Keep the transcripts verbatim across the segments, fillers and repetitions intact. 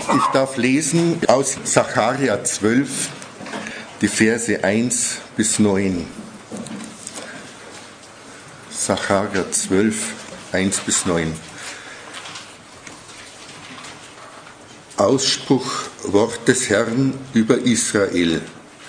Ich darf lesen aus Sacharja zwölf, die Verse eins bis neun. Sacharja zwölf, eins bis neun. Ausspruch, Wort des Herrn über Israel.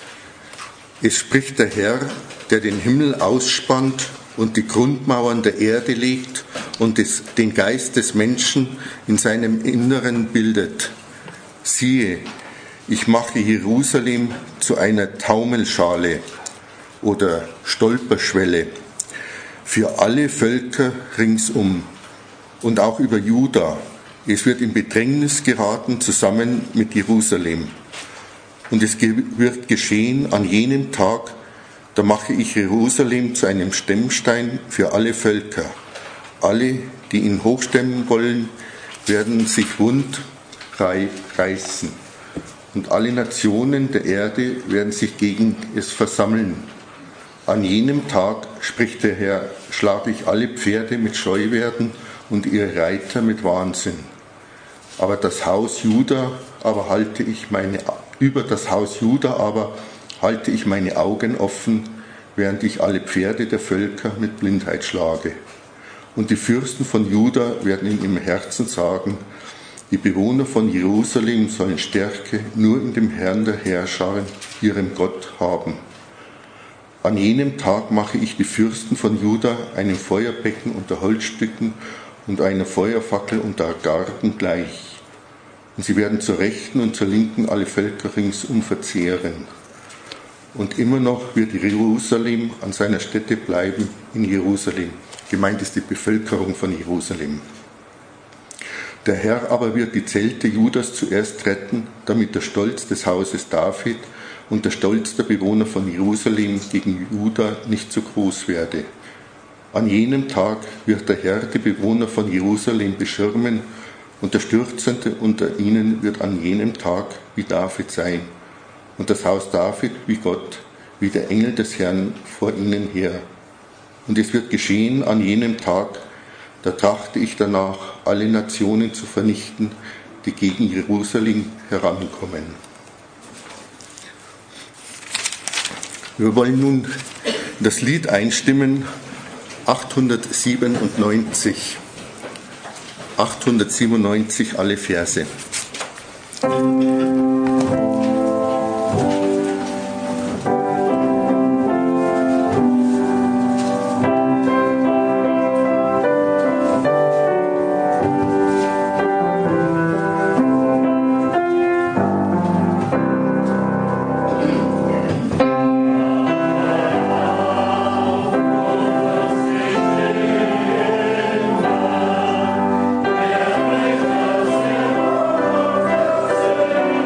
Es spricht der Herr, der den Himmel ausspannt und die Grundmauern der Erde legt und des, den Geist des Menschen in seinem Inneren bildet. Siehe, ich mache Jerusalem zu einer Taumelschale oder Stolperschwelle für alle Völker ringsum und auch über Juda. Es wird in Bedrängnis geraten zusammen mit Jerusalem. Und es wird geschehen an jenem Tag, da mache ich Jerusalem zu einem Stemmstein für alle Völker. Alle, die ihn hochstemmen wollen, werden sich wund reißen. Und alle Nationen der Erde werden sich gegen es versammeln. An jenem Tag, spricht der Herr, schlage ich alle Pferde mit Scheuwerden und ihre Reiter mit Wahnsinn. Aber das Haus Juda, aber halte ich meine, über das Haus Juda aber halte ich meine Augen offen, während ich alle Pferde der Völker mit Blindheit schlage. Und die Fürsten von Juda werden in ihrem Herzen sagen, die Bewohner von Jerusalem sollen Stärke nur in dem Herrn der Herrscher, ihrem Gott, haben. An jenem Tag mache ich die Fürsten von Juda einem Feuerbecken unter Holzstücken und einer Feuerfackel unter Garten gleich. Und sie werden zur Rechten und zur Linken alle Völker ringsum verzehren. Und immer noch wird Jerusalem an seiner Stätte bleiben in Jerusalem. Gemeint ist die Bevölkerung von Jerusalem. Der Herr aber wird die Zelte Judas zuerst retten, damit der Stolz des Hauses David und der Stolz der Bewohner von Jerusalem gegen Juda nicht so groß werde. An jenem Tag wird der Herr die Bewohner von Jerusalem beschirmen und der Stürzende unter ihnen wird an jenem Tag wie David sein und das Haus David wie Gott, wie der Engel des Herrn vor ihnen her. Und es wird geschehen an jenem Tag, da trachte ich danach, alle Nationen zu vernichten, die gegen Jerusalem herankommen. Wir wollen nun das Lied einstimmen, achthundertsiebenundneunzig. achthundertsiebenundneunzig, alle Verse. Yeah.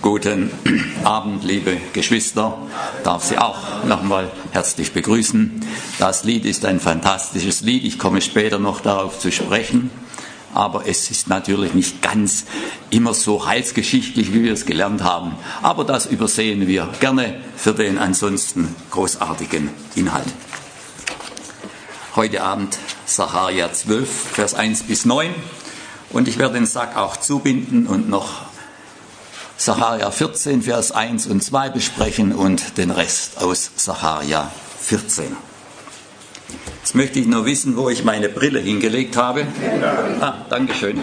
Guten Abend, liebe Geschwister. Ich darf Sie auch nochmal herzlich begrüßen. Das Lied ist ein fantastisches Lied. Ich komme später noch darauf zu sprechen. Aber es ist natürlich nicht ganz immer so heilsgeschichtlich, wie wir es gelernt haben. Aber das übersehen wir gerne für den ansonsten großartigen Inhalt. Heute Abend Sacharja zwölf, Vers eins bis neun. Und ich werde den Sack auch zubinden und noch Sacharja vierzehn, Vers eins und zwei besprechen und den Rest aus Sacharja vierzehn. Jetzt möchte ich nur wissen, wo ich meine Brille hingelegt habe. Ah, danke schön.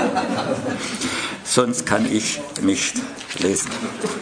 Sonst kann ich nicht lesen.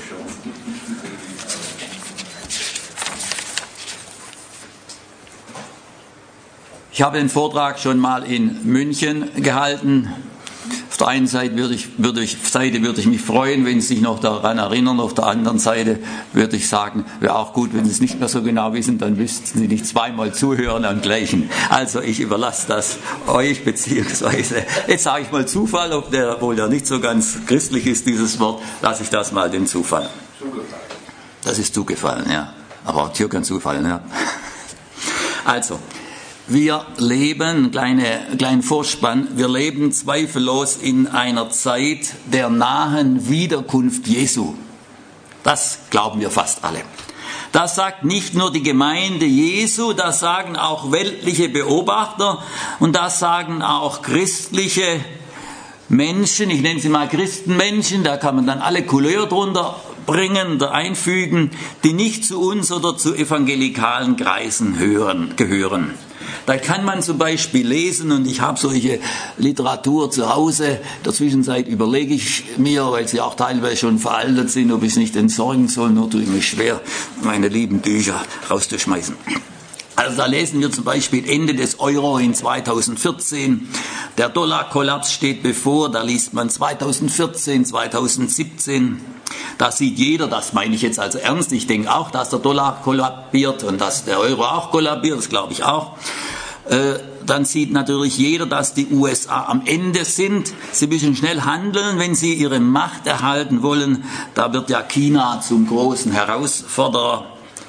Ich habe den Vortrag schon mal in München gehalten. Auf der einen Seite würde ich, würde ich, Seite würde ich mich freuen, wenn Sie sich noch daran erinnern. Auf der anderen Seite würde ich sagen, wäre auch gut, wenn Sie es nicht mehr so genau wissen, dann müssten Sie nicht zweimal zuhören am gleichen. Also ich überlasse das euch, beziehungsweise, jetzt sage ich mal Zufall, ob der wohl ja nicht so ganz christlich ist, dieses Wort, lasse ich das mal den Zufall. Das ist zugefallen, ja. Aber auch Tür kann zufallen, ja. Also, wir leben, kleine, kleinen Vorspann, wir leben zweifellos in einer Zeit der nahen Wiederkunft Jesu. Das glauben wir fast alle. Das sagt nicht nur die Gemeinde Jesu, das sagen auch weltliche Beobachter und das sagen auch christliche Menschen, ich nenne sie mal Christenmenschen, da kann man dann alle Couleur drunter bringen oder einfügen, die nicht zu uns oder zu evangelikalen Kreisen hören, gehören. Da kann man zum Beispiel lesen, und ich habe solche Literatur zu Hause, in der Zwischenzeit überlege ich mir, weil sie auch teilweise schon veraltet sind, ob ich es nicht entsorgen soll, nur tue ich mich schwer, meine lieben Bücher rauszuschmeißen. Also da lesen wir zum Beispiel Ende des Euro in zweitausendvierzehn, der Dollarkollaps steht bevor, da liest man zweitausendvierzehn, zweitausendsiebzehn, da sieht jeder, das meine ich jetzt also ernst, ich denke auch, dass der Dollar kollabiert und dass der Euro auch kollabiert, das glaube ich auch. Äh, dann sieht natürlich jeder, dass die U S A am Ende sind. Sie müssen schnell handeln, wenn sie ihre Macht erhalten wollen. Da wird ja China zum großen Herausforderer.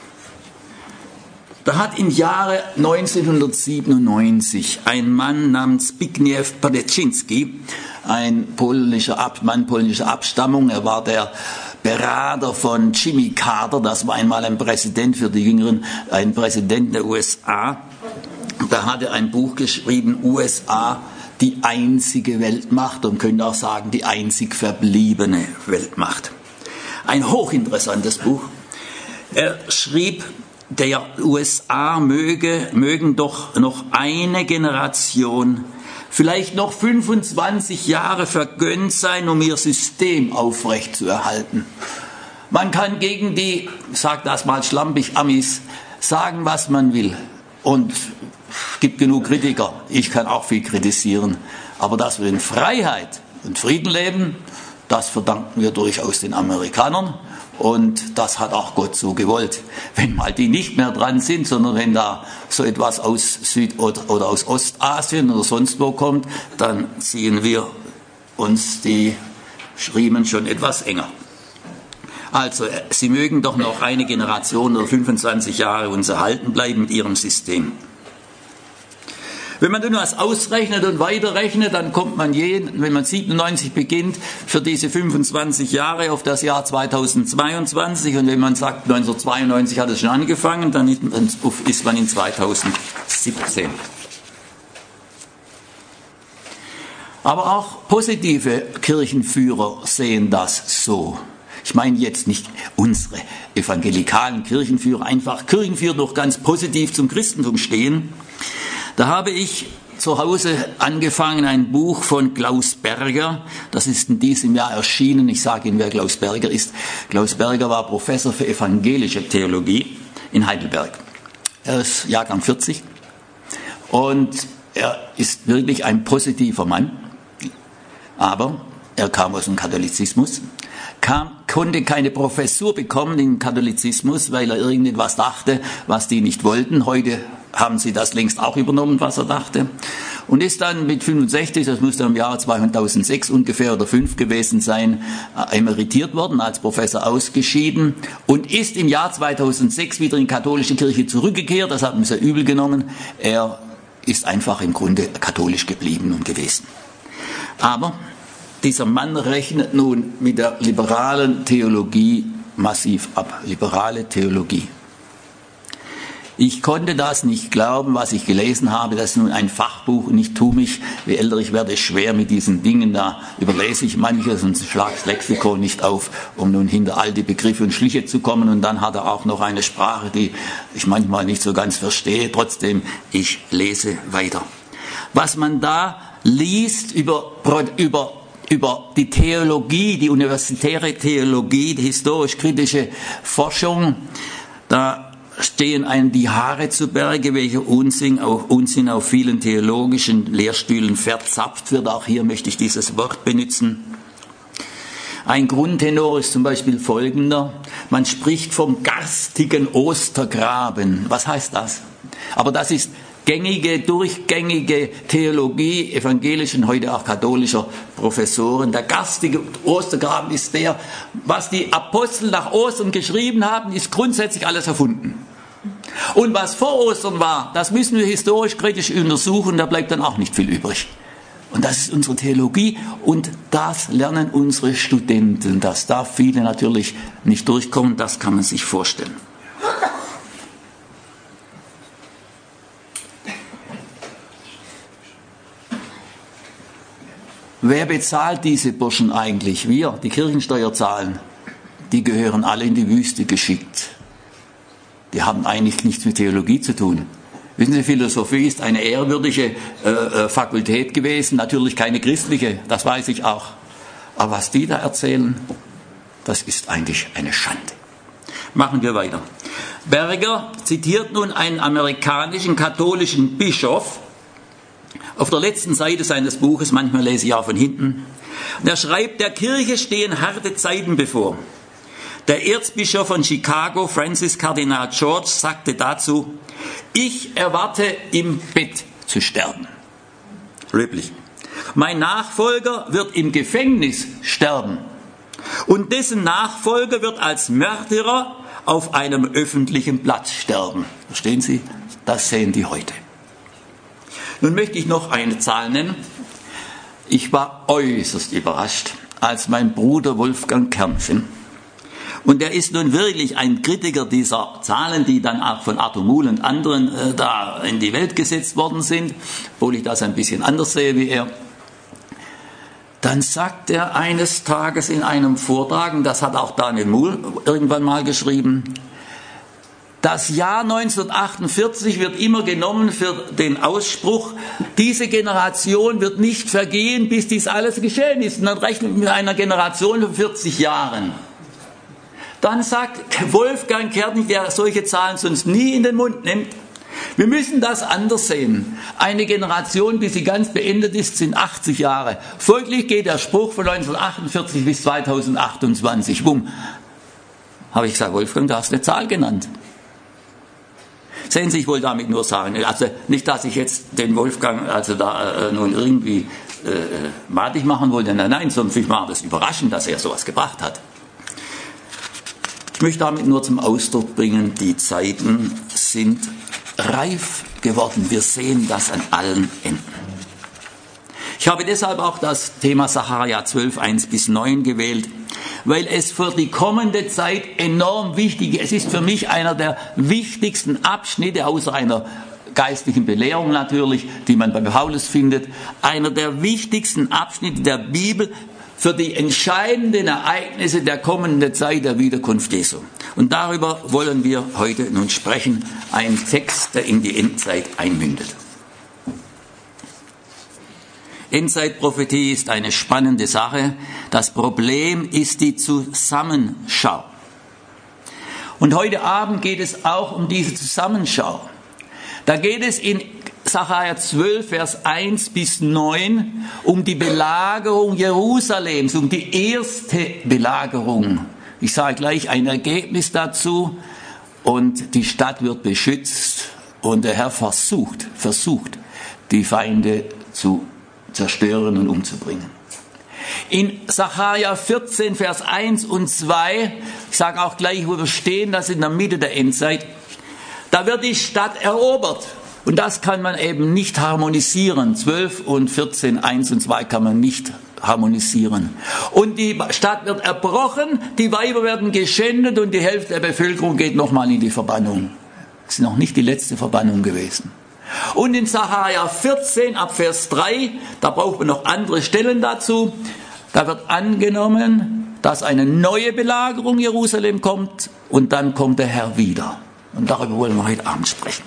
Da hat im Jahre neunzehnhundertsiebenundneunzig ein Mann namens Zbigniew Padecinski, ein polnischer Ab- Mann polnischer Abstammung, er war der Berater von Jimmy Carter, das war einmal ein Präsident für die Jüngeren, ein Präsident der U S A. Da hat er ein Buch geschrieben, U S A, die einzige Weltmacht, und könnte auch sagen, die einzig verbliebene Weltmacht. Ein hochinteressantes Buch. Er schrieb, der U S A möge, mögen doch noch eine Generation, vielleicht noch fünfundzwanzig Jahre vergönnt sein, um ihr System aufrechtzuerhalten. Man kann gegen die, ich sage das mal schlampig, Amis, sagen, was man will. Und es gibt genug Kritiker, ich kann auch viel kritisieren. Aber dass wir in Freiheit und Frieden leben, das verdanken wir durchaus den Amerikanern. Und das hat auch Gott so gewollt. Wenn mal die nicht mehr dran sind, sondern wenn da so etwas aus Süd- oder aus Ostasien oder sonst wo kommt, dann ziehen wir uns die Riemen schon etwas enger. Also, sie mögen doch noch eine Generation oder fünfundzwanzig Jahre uns erhalten bleiben mit ihrem System. Wenn man dann was ausrechnet und weiterrechnet, dann kommt man jeden, wenn man siebenundneunzig beginnt, für diese fünfundzwanzig Jahre auf das Jahr zweitausendzweiundzwanzig. Und wenn man sagt, neunzehnhundertzweiundneunzig hat es schon angefangen, dann ist man in zweitausendsiebzehn. Aber auch positive Kirchenführer sehen das so. Ich meine jetzt nicht unsere evangelikalen Kirchenführer, einfach Kirchenführer, die doch ganz positiv zum Christentum stehen. Da habe ich zu Hause angefangen, ein Buch von Klaus Berger, das ist in diesem Jahr erschienen. Ich sage Ihnen, wer Klaus Berger ist. Klaus Berger war Professor für evangelische Theologie in Heidelberg. Er ist Jahrgang vierzig und er ist wirklich ein positiver Mann, aber er kam aus dem Katholizismus, kam, konnte keine Professur bekommen im Katholizismus, weil er irgendetwas dachte, was die nicht wollten. Heute haben sie das längst auch übernommen, was er dachte. und ist dann mit fünfundsechzig, das muss dann im Jahr zweitausendsechs ungefähr oder fünf gewesen sein, emeritiert worden, als Professor ausgeschieden und ist im Jahr zweitausendsechs wieder in die katholische Kirche zurückgekehrt. Das hat ihm sehr übel genommen. Er ist einfach im Grunde katholisch geblieben und gewesen. Aber dieser Mann rechnet nun mit der liberalen Theologie massiv ab. Liberale Theologie. Ich konnte das nicht glauben, was ich gelesen habe. Das ist nun ein Fachbuch und ich tue mich, je älter ich werde, schwer mit diesen Dingen. Da überlese ich manches und schlage das Lexikon nicht auf, um nun hinter all die Begriffe und Schliche zu kommen. Und dann hat er auch noch eine Sprache, die ich manchmal nicht so ganz verstehe. Trotzdem, ich lese weiter. Was man da liest über, über, über die Theologie, die universitäre Theologie, die historisch-kritische Forschung, da stehen einem die Haare zu Berge, welcher Unsinn auf, Unsinn auf vielen theologischen Lehrstühlen verzapft wird. Auch hier möchte ich dieses Wort benutzen. Ein Grundtenor ist zum Beispiel folgender. Man spricht vom garstigen Ostergraben. Was heißt das? Aber das ist gängige, durchgängige Theologie evangelischen, heute auch katholischer Professoren. Der garstige Ostergraben ist der, was die Apostel nach Ostern geschrieben haben, ist grundsätzlich alles erfunden. Und was vor Ostern war, das müssen wir historisch kritisch untersuchen, da bleibt dann auch nicht viel übrig. Und das ist unsere Theologie und das lernen unsere Studenten. Dass da viele natürlich nicht durchkommen, das kann man sich vorstellen. Wer bezahlt diese Burschen eigentlich? Wir, die Kirchensteuer zahlen. Die gehören alle in die Wüste geschickt. Die haben eigentlich nichts mit Theologie zu tun. Wissen Sie, Philosophie ist eine ehrwürdige äh, äh, Fakultät gewesen, natürlich keine christliche, das weiß ich auch. Aber was die da erzählen, das ist eigentlich eine Schande. Machen wir weiter. Berger zitiert nun einen amerikanischen katholischen Bischof, auf der letzten Seite seines Buches, manchmal lese ich auch von hinten. Und er schreibt, der Kirche stehen harte Zeiten bevor. Der Erzbischof von Chicago, Francis Kardinal George, sagte dazu, ich erwarte im Bett zu sterben. Löblich. Mein Nachfolger wird im Gefängnis sterben. Und dessen Nachfolger wird als Märtyrer auf einem öffentlichen Platz sterben. Verstehen Sie? Das sehen die heute. Nun möchte ich noch eine Zahl nennen. Ich war äußerst überrascht, als mein Bruder Wolfgang Kernchen, und er ist nun wirklich ein Kritiker dieser Zahlen, die dann auch von Arthur Muhl und anderen äh, da in die Welt gesetzt worden sind, obwohl ich das ein bisschen anders sehe wie er. Dann sagt er eines Tages in einem Vortrag, und das hat auch Daniel Muhl irgendwann mal geschrieben, das Jahr neunzehnhundertachtundvierzig wird immer genommen für den Ausspruch, diese Generation wird nicht vergehen, bis dies alles geschehen ist. Und dann rechnet man mit einer Generation von vierzig Jahren. Dann sagt Wolfgang Kernchen, der solche Zahlen sonst nie in den Mund nimmt, wir müssen das anders sehen. Eine Generation, bis sie ganz beendet ist, sind achtzig Jahre. Folglich geht der Spruch von neunzehnhundertachtundvierzig bis zweitausendachtundzwanzig. Bumm. Habe ich gesagt, Wolfgang, du hast eine Zahl genannt. Sehen Sie, ich wollte damit nur sagen, also nicht, dass ich jetzt den Wolfgang also da äh, nun irgendwie äh, madig machen wollte, nein, nein, sondern für mich war das überraschend, dass er sowas gebracht hat. Ich möchte damit nur zum Ausdruck bringen, die Zeiten sind reif geworden. Wir sehen das an allen Enden. Ich habe deshalb auch das Thema Sacharja zwölf, eins bis neun gewählt, weil es für die kommende Zeit enorm wichtig ist. Es ist für mich einer der wichtigsten Abschnitte, außer einer geistlichen Belehrung natürlich, die man bei Paulus findet, einer der wichtigsten Abschnitte der Bibel für die entscheidenden Ereignisse der kommenden Zeit der Wiederkunft Jesu. Und darüber wollen wir heute nun sprechen, ein Text, der in die Endzeit einmündet. Endzeitprophetie ist eine spannende Sache. Das Problem ist die Zusammenschau. Und heute Abend geht es auch um diese Zusammenschau. Da geht es in Sacharja zwölf, Vers eins bis neun um die Belagerung Jerusalems, um die erste Belagerung. Ich sage gleich ein Ergebnis dazu. Und die Stadt wird beschützt und der Herr versucht, versucht, die Feinde zu zerstören und umzubringen. In Sacharja vierzehn, Vers eins und zwei, ich sage auch gleich, wo wir stehen, das ist in der Mitte der Endzeit, da wird die Stadt erobert. Und das kann man eben nicht harmonisieren. zwölf und vierzehn, eins und zwei kann man nicht harmonisieren. Und die Stadt wird erbrochen, die Weiber werden geschändet und die Hälfte der Bevölkerung geht nochmal in die Verbannung. Das ist noch nicht die letzte Verbannung gewesen. Und in Sacharja vierzehn, ab Vers drei, da braucht man noch andere Stellen dazu, da wird angenommen, dass eine neue Belagerung Jerusalem kommt und dann kommt der Herr wieder. Und darüber wollen wir heute Abend sprechen.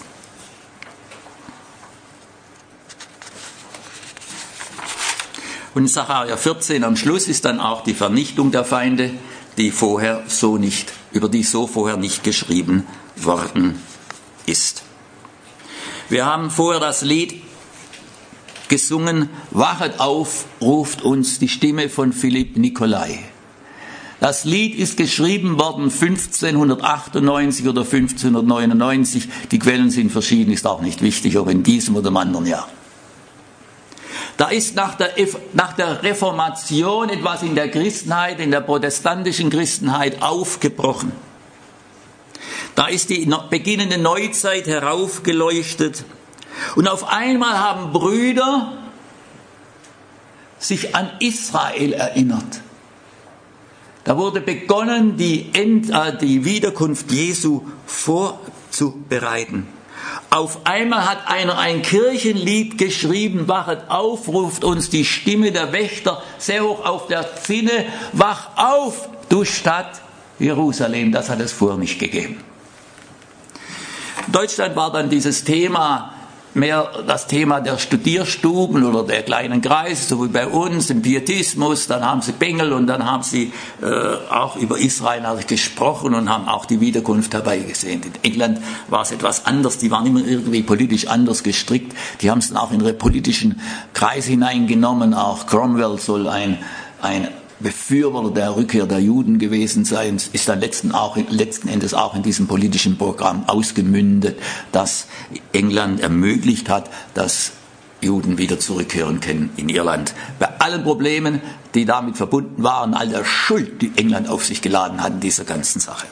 Und in Sacharja vierzehn am Schluss ist dann auch die Vernichtung der Feinde, die vorher so nicht, über die so vorher nicht geschrieben worden ist. Wir haben vorher das Lied gesungen, Wachet auf, ruft uns die Stimme von Philipp Nicolai. Das Lied ist geschrieben worden fünfzehnhundertachtundneunzig oder fünfzehnhundertneunundneunzig. Die Quellen sind verschieden, ist auch nicht wichtig, ob in diesem oder im anderen Jahr. Da ist nach der, nach der Reformation etwas in der Christenheit, in der protestantischen Christenheit aufgebrochen. Da ist die beginnende Neuzeit heraufgeleuchtet und auf einmal haben Brüder sich an Israel erinnert. Da wurde begonnen, die, End, äh, die Wiederkunft Jesu vorzubereiten. Auf einmal hat einer ein Kirchenlied geschrieben, wachet auf, ruft uns die Stimme der Wächter sehr hoch auf der Zinne, wach auf, du Stadt Jerusalem. Das hat es vorher nicht gegeben. In Deutschland war dann dieses Thema mehr das Thema der Studierstuben oder der kleinen Kreise, so wie bei uns, im Pietismus. Dann haben sie Bengel und dann haben sie äh, auch über Israel gesprochen und haben auch die Wiederkunft herbeigesehen. In England war es etwas anders, die waren immer irgendwie politisch anders gestrickt. Die haben es dann auch in ihre politischen Kreise hineingenommen. Auch Cromwell soll ein, ein Befürworter der Rückkehr der Juden gewesen sein, ist dann letzten, auch, letzten Endes auch in diesem politischen Programm ausgemündet, das England ermöglicht hat, dass Juden wieder zurückkehren können in Irland. Bei allen Problemen, die damit verbunden waren, all der Schuld, die England auf sich geladen hat in dieser ganzen Sache.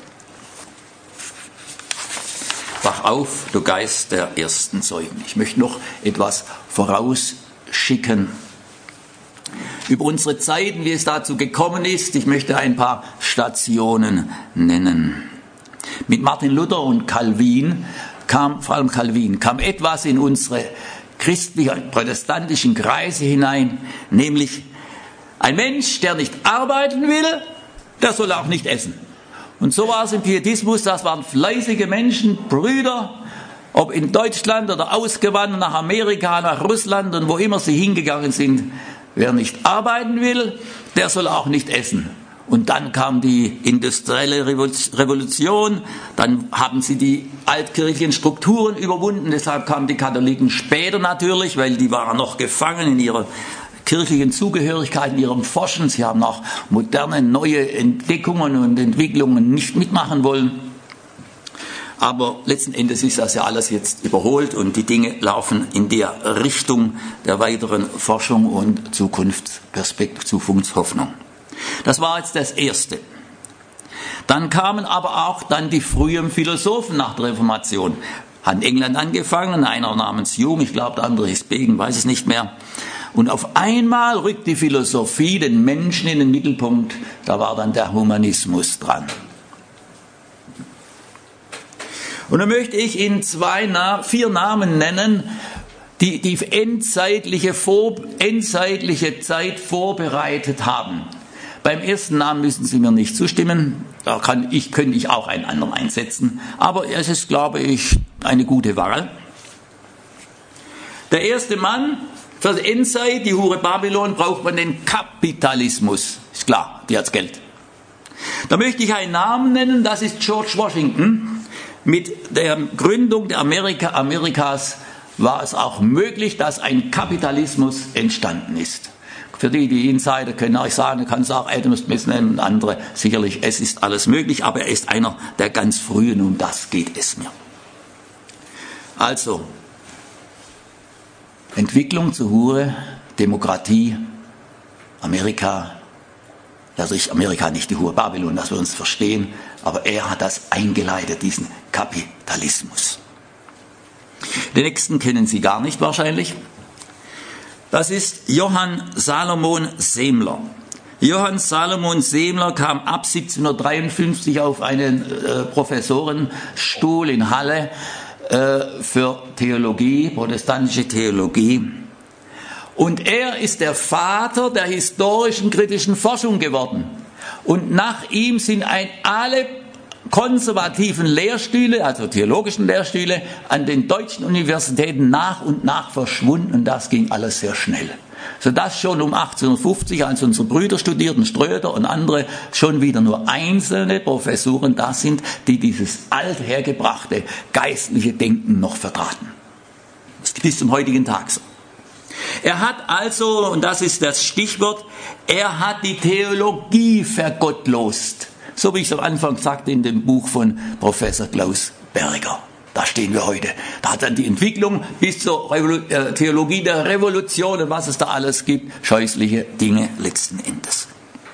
Wach auf, du Geist der ersten Zeugen. Ich möchte noch etwas vorausschicken über unsere Zeiten, wie es dazu gekommen ist. Ich möchte ein paar Stationen nennen. Mit Martin Luther und Calvin kam, vor allem Calvin, kam etwas in unsere christlichen, protestantischen Kreise hinein, nämlich ein Mensch, der nicht arbeiten will, der soll auch nicht essen. Und so war es im Pietismus, das waren fleißige Menschen, Brüder, ob in Deutschland oder ausgewandert nach Amerika, nach Russland und wo immer sie hingegangen sind. Wer nicht arbeiten will, der soll auch nicht essen. Und dann kam die industrielle Revolution, dann haben sie die altkirchlichen Strukturen überwunden, deshalb kamen die Katholiken später natürlich, weil die waren noch gefangen in ihrer kirchlichen Zugehörigkeit, in ihrem Forschen. Sie haben auch moderne, neue Entdeckungen und Entwicklungen nicht mitmachen wollen. Aber letzten Endes ist das ja alles jetzt überholt und die Dinge laufen in der Richtung der weiteren Forschung und Zukunftsperspektive, Zukunftshoffnung. Das war jetzt das Erste. Dann kamen aber auch dann die frühen Philosophen nach der Reformation. Hat in England angefangen, einer namens Hume, ich glaube der andere hieß Bacon, weiß es nicht mehr. Und auf einmal rückt die Philosophie den Menschen in den Mittelpunkt, da war dann der Humanismus dran. Und dann möchte ich Ihnen zwei, vier Namen nennen, die die endzeitliche, vor, endzeitliche Zeit vorbereitet haben. Beim ersten Namen müssen Sie mir nicht zustimmen, da kann ich, könnte ich auch einen anderen einsetzen, aber es ist, glaube ich, eine gute Wahl. Der erste Mann für die Endzeit, die Hure Babylon, braucht man den Kapitalismus. Ist klar, die hat's Geld. Da möchte ich einen Namen nennen, das ist George Washington. Mit der Gründung der Amerika, Amerikas war es auch möglich, dass ein Kapitalismus entstanden ist. Für die, die Insider können euch sagen, kann es auch Adam Smith nennen und andere, sicherlich, es ist alles möglich, aber er ist einer der ganz frühen, um das geht es mir. Also, Entwicklung zur Hure, Demokratie, Amerika, also ich Amerika nicht die Hure Babylon, dass wir uns verstehen, aber er hat das eingeleitet, diesen Kapitalismus. Den nächsten kennen Sie gar nicht wahrscheinlich. Das ist Johann Salomon Semler. Johann Salomon Semler kam ab siebzehnhundertdreiundfünfzig auf einen äh, Professorenstuhl in Halle äh, für Theologie, protestantische Theologie. Und er ist der Vater der historischen kritischen Forschung geworden. Und nach ihm sind ein, alle konservativen Lehrstühle, also theologischen Lehrstühle, an den deutschen Universitäten nach und nach verschwunden. Und das ging alles sehr schnell. Sodass schon um achtzehnhundertfünfzig, als unsere Brüder studierten, Ströder und andere, schon wieder nur einzelne Professuren da sind, die dieses althergebrachte geistliche Denken noch vertraten. Das ist bis zum heutigen Tag so. Er hat also, und das ist das Stichwort, er hat die Theologie vergottlost. So wie ich es am Anfang sagte in dem Buch von Professor Klaus Berger. Da stehen wir heute. Da hat dann die Entwicklung bis zur Revolu- äh, Theologie der Revolution und was es da alles gibt, scheußliche Dinge letzten Endes.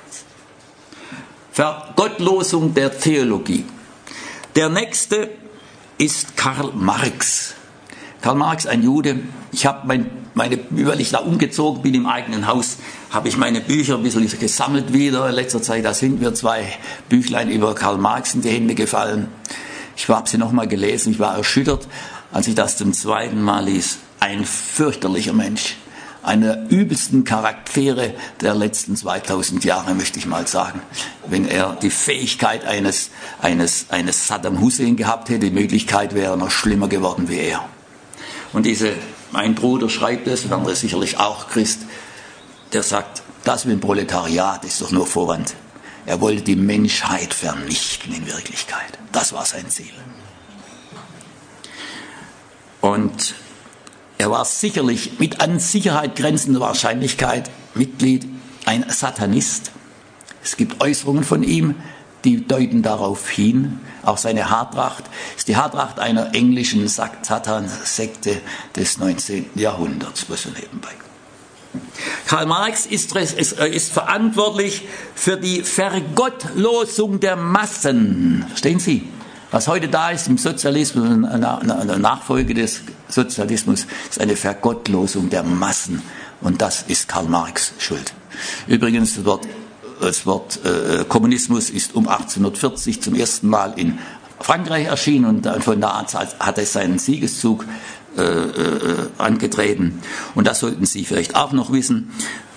Vergottlosung der Theologie. Der nächste ist Karl Marx. Karl Marx, ein Jude. Ich habe mein, meine, weil ich da umgezogen bin im eigenen Haus, habe ich meine Bücher ein bisschen gesammelt wieder. In letzter Zeit, da sind mir zwei Büchlein über Karl Marx in die Hände gefallen. Ich habe sie nochmal gelesen, ich war erschüttert, als ich das zum zweiten Mal ließ. Ein fürchterlicher Mensch. Einer der übelsten Charaktere der letzten zweitausend Jahre, möchte ich mal sagen. Wenn er die Fähigkeit eines, eines, eines Saddam Hussein gehabt hätte, die Möglichkeit wäre noch schlimmer geworden wie er. Und diese, mein Bruder schreibt es, und andere sicherlich auch Christ, der sagt, das mit dem Proletariat ist doch nur Vorwand. Er wollte die Menschheit vernichten in Wirklichkeit. Das war sein Ziel. Und er war sicherlich mit an Sicherheit grenzender Wahrscheinlichkeit Mitglied, ein Satanist. Es gibt Äußerungen von ihm, die deuten darauf hin. Auch seine Haartracht ist die Haartracht einer englischen Satan-Sekte des neunzehnten Jahrhunderts, was so nebenbei. Karl Marx ist, ist, ist verantwortlich für die Vergottlosung der Massen. Verstehen Sie? Was heute da ist im Sozialismus, eine Nachfolge des Sozialismus, ist eine Vergottlosung der Massen. Und das ist Karl Marx schuld. Übrigens, das Wort, das Wort äh, Kommunismus ist um achtzehnhundertvierzig zum ersten Mal in Frankreich erschienen und von da an hat es seinen Siegeszug äh, äh, angetreten. Und das sollten Sie vielleicht auch noch wissen,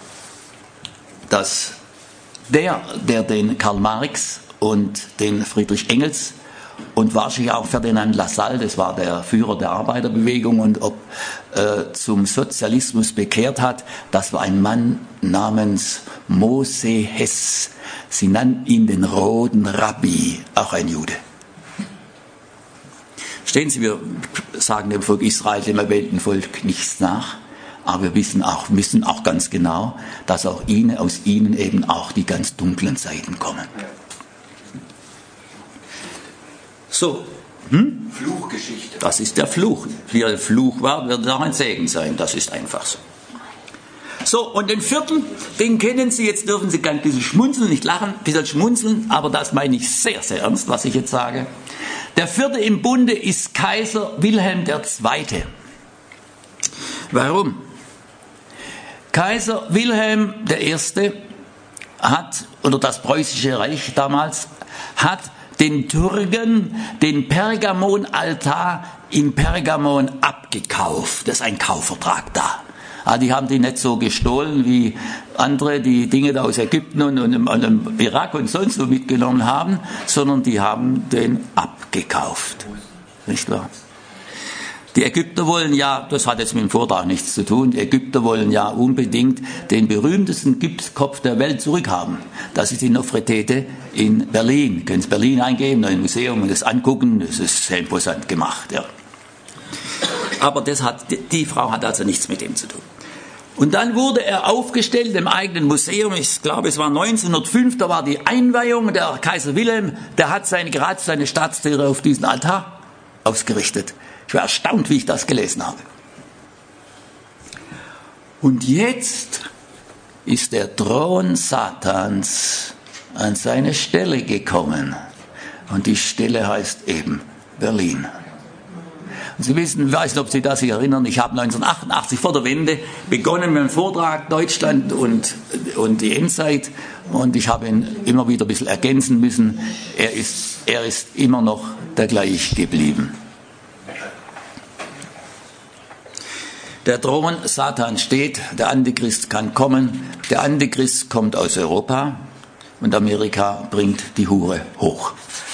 dass der, der den Karl Marx und den Friedrich Engels und wahrscheinlich auch Ferdinand Lassalle, das war der Führer der Arbeiterbewegung und ob äh, zum Sozialismus bekehrt hat, das war ein Mann namens Mose Hess. Sie nannten ihn den roten Rabbi, auch ein Jude. Stehen Sie, wir sagen dem Volk Israel, dem erwählten Volk, nichts nach, aber wir wissen auch, wissen auch ganz genau, dass auch ihnen, aus ihnen eben auch die ganz dunklen Seiten kommen. So, hm? Fluchgeschichte. Das ist der Fluch. Wie er Fluch war, wird er auch ein Segen sein. Das ist einfach so. So, und den vierten, den kennen Sie, jetzt dürfen Sie ein bisschen schmunzeln, nicht lachen, ein bisschen schmunzeln, aber das meine ich sehr, sehr ernst, was ich jetzt sage. Der vierte im Bunde ist Kaiser Wilhelm der Zweite. Warum? Kaiser Wilhelm der Erste hat, oder das Preußische Reich damals, hat den Türken den Pergamonaltar in Pergamon abgekauft. Das ist ein Kaufvertrag da. Ah, die haben die nicht so gestohlen wie andere, die Dinge da aus Ägypten und, und, und dem Irak und sonst wo mitgenommen haben, sondern die haben den abgekauft. Nicht wahr? Die Ägypter wollen ja, das hat jetzt mit dem Vortrag nichts zu tun, die Ägypter wollen ja unbedingt den berühmtesten Gipskopf der Welt zurückhaben. Das ist die Nofretete in Berlin. Können Sie Berlin eingeben, ein Museum und das angucken, das ist sehr imposant gemacht. Ja. Aber das hat, die Frau hat also nichts mit dem zu tun. Und dann wurde er aufgestellt im eigenen Museum, ich glaube es war neunzehnhundertfünf, da war die Einweihung, der Kaiser Wilhelm, der hat seine, gerade seine Staatstiere auf diesen Altar ausgerichtet. Ich war erstaunt, wie ich das gelesen habe. Und jetzt ist der Thron Satans an seine Stelle gekommen. Und die Stelle heißt eben Berlin. Und Sie wissen, ich weiß nicht, ob Sie das sich erinnern, ich habe neunzehnhundertachtundachtzig vor der Wende begonnen mit einem Vortrag Deutschland und, und die Endzeit, und ich habe ihn immer wieder ein bisschen ergänzen müssen. Er ist, er ist immer noch der gleich geblieben. Der Thron Satan steht, der Antichrist kann kommen, der Antichrist kommt aus Europa und Amerika bringt die Hure hoch.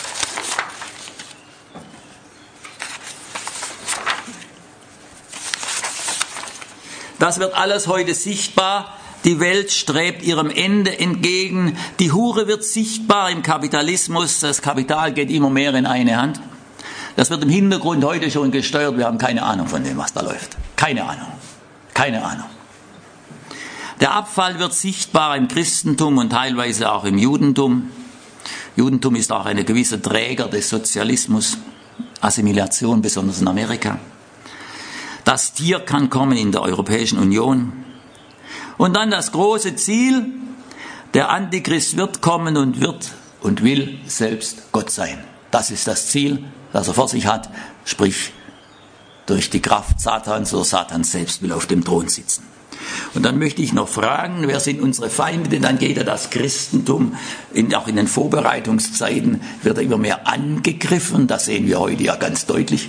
Das wird alles heute sichtbar. Die Welt strebt ihrem Ende entgegen. Die Hure wird sichtbar im Kapitalismus. Das Kapital geht immer mehr in eine Hand. Das wird im Hintergrund heute schon gesteuert. Wir haben keine Ahnung von dem, was da läuft. Keine Ahnung. Keine Ahnung. Der Abfall wird sichtbar im Christentum und teilweise auch im Judentum. Judentum ist auch eine gewisse Träger des Sozialismus. Assimilation, besonders in Amerika. Das Tier kann kommen in der Europäischen Union. Und dann das große Ziel, der Antichrist wird kommen und wird und will selbst Gott sein. Das ist das Ziel, das er vor sich hat, sprich durch die Kraft Satans oder Satan selbst will auf dem Thron sitzen. Und dann möchte ich noch fragen, wer sind unsere Feinde? Denn dann geht ja das Christentum, in, auch in den Vorbereitungszeiten, wird er immer mehr angegriffen. Das sehen wir heute ja ganz deutlich.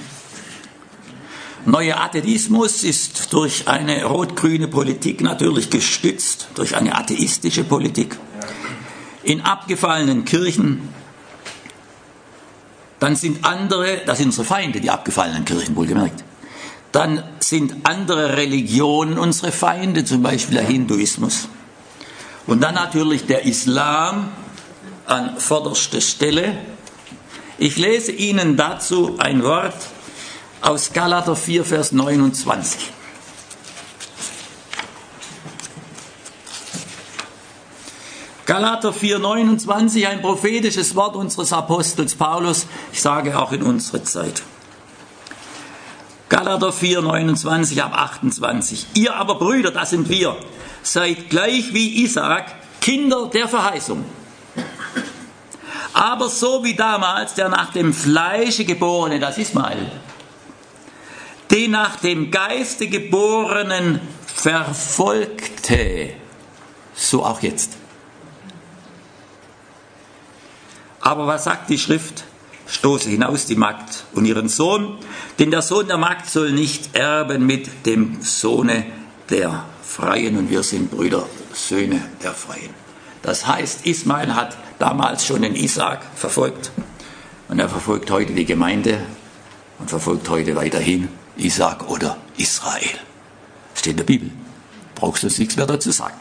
Neuer Atheismus ist durch eine rot-grüne Politik natürlich gestützt, durch eine atheistische Politik. In abgefallenen Kirchen, dann sind andere, das sind unsere Feinde, die abgefallenen Kirchen, wohlgemerkt. Dann sind andere Religionen unsere Feinde, zum Beispiel der Hinduismus. Und dann natürlich der Islam an vorderster Stelle. Ich lese Ihnen dazu ein Wort aus Galater vier, Vers neunundzwanzig. Galater vier, neunundzwanzig, ein prophetisches Wort unseres Apostels Paulus, ich sage auch in unserer Zeit. Galater vier, neunundzwanzig ab achtundzwanzig. Ihr aber Brüder, das sind wir, seid gleich wie Isaak, Kinder der Verheißung. Aber so wie damals der nach dem Fleische geborene, das Ismael, den nach dem Geiste geborenen verfolgte, so auch jetzt. Aber was sagt die Schrift? Stoße hinaus die Magd und ihren Sohn, denn der Sohn der Magd soll nicht erben mit dem Sohne der Freien, und wir sind Brüder, Söhne der Freien. Das heißt, Ismael hat damals schon den Isaak verfolgt und er verfolgt heute die Gemeinde und verfolgt heute weiterhin Isaak oder Israel. Steht in der Bibel. Brauchst du nichts mehr dazu sagen.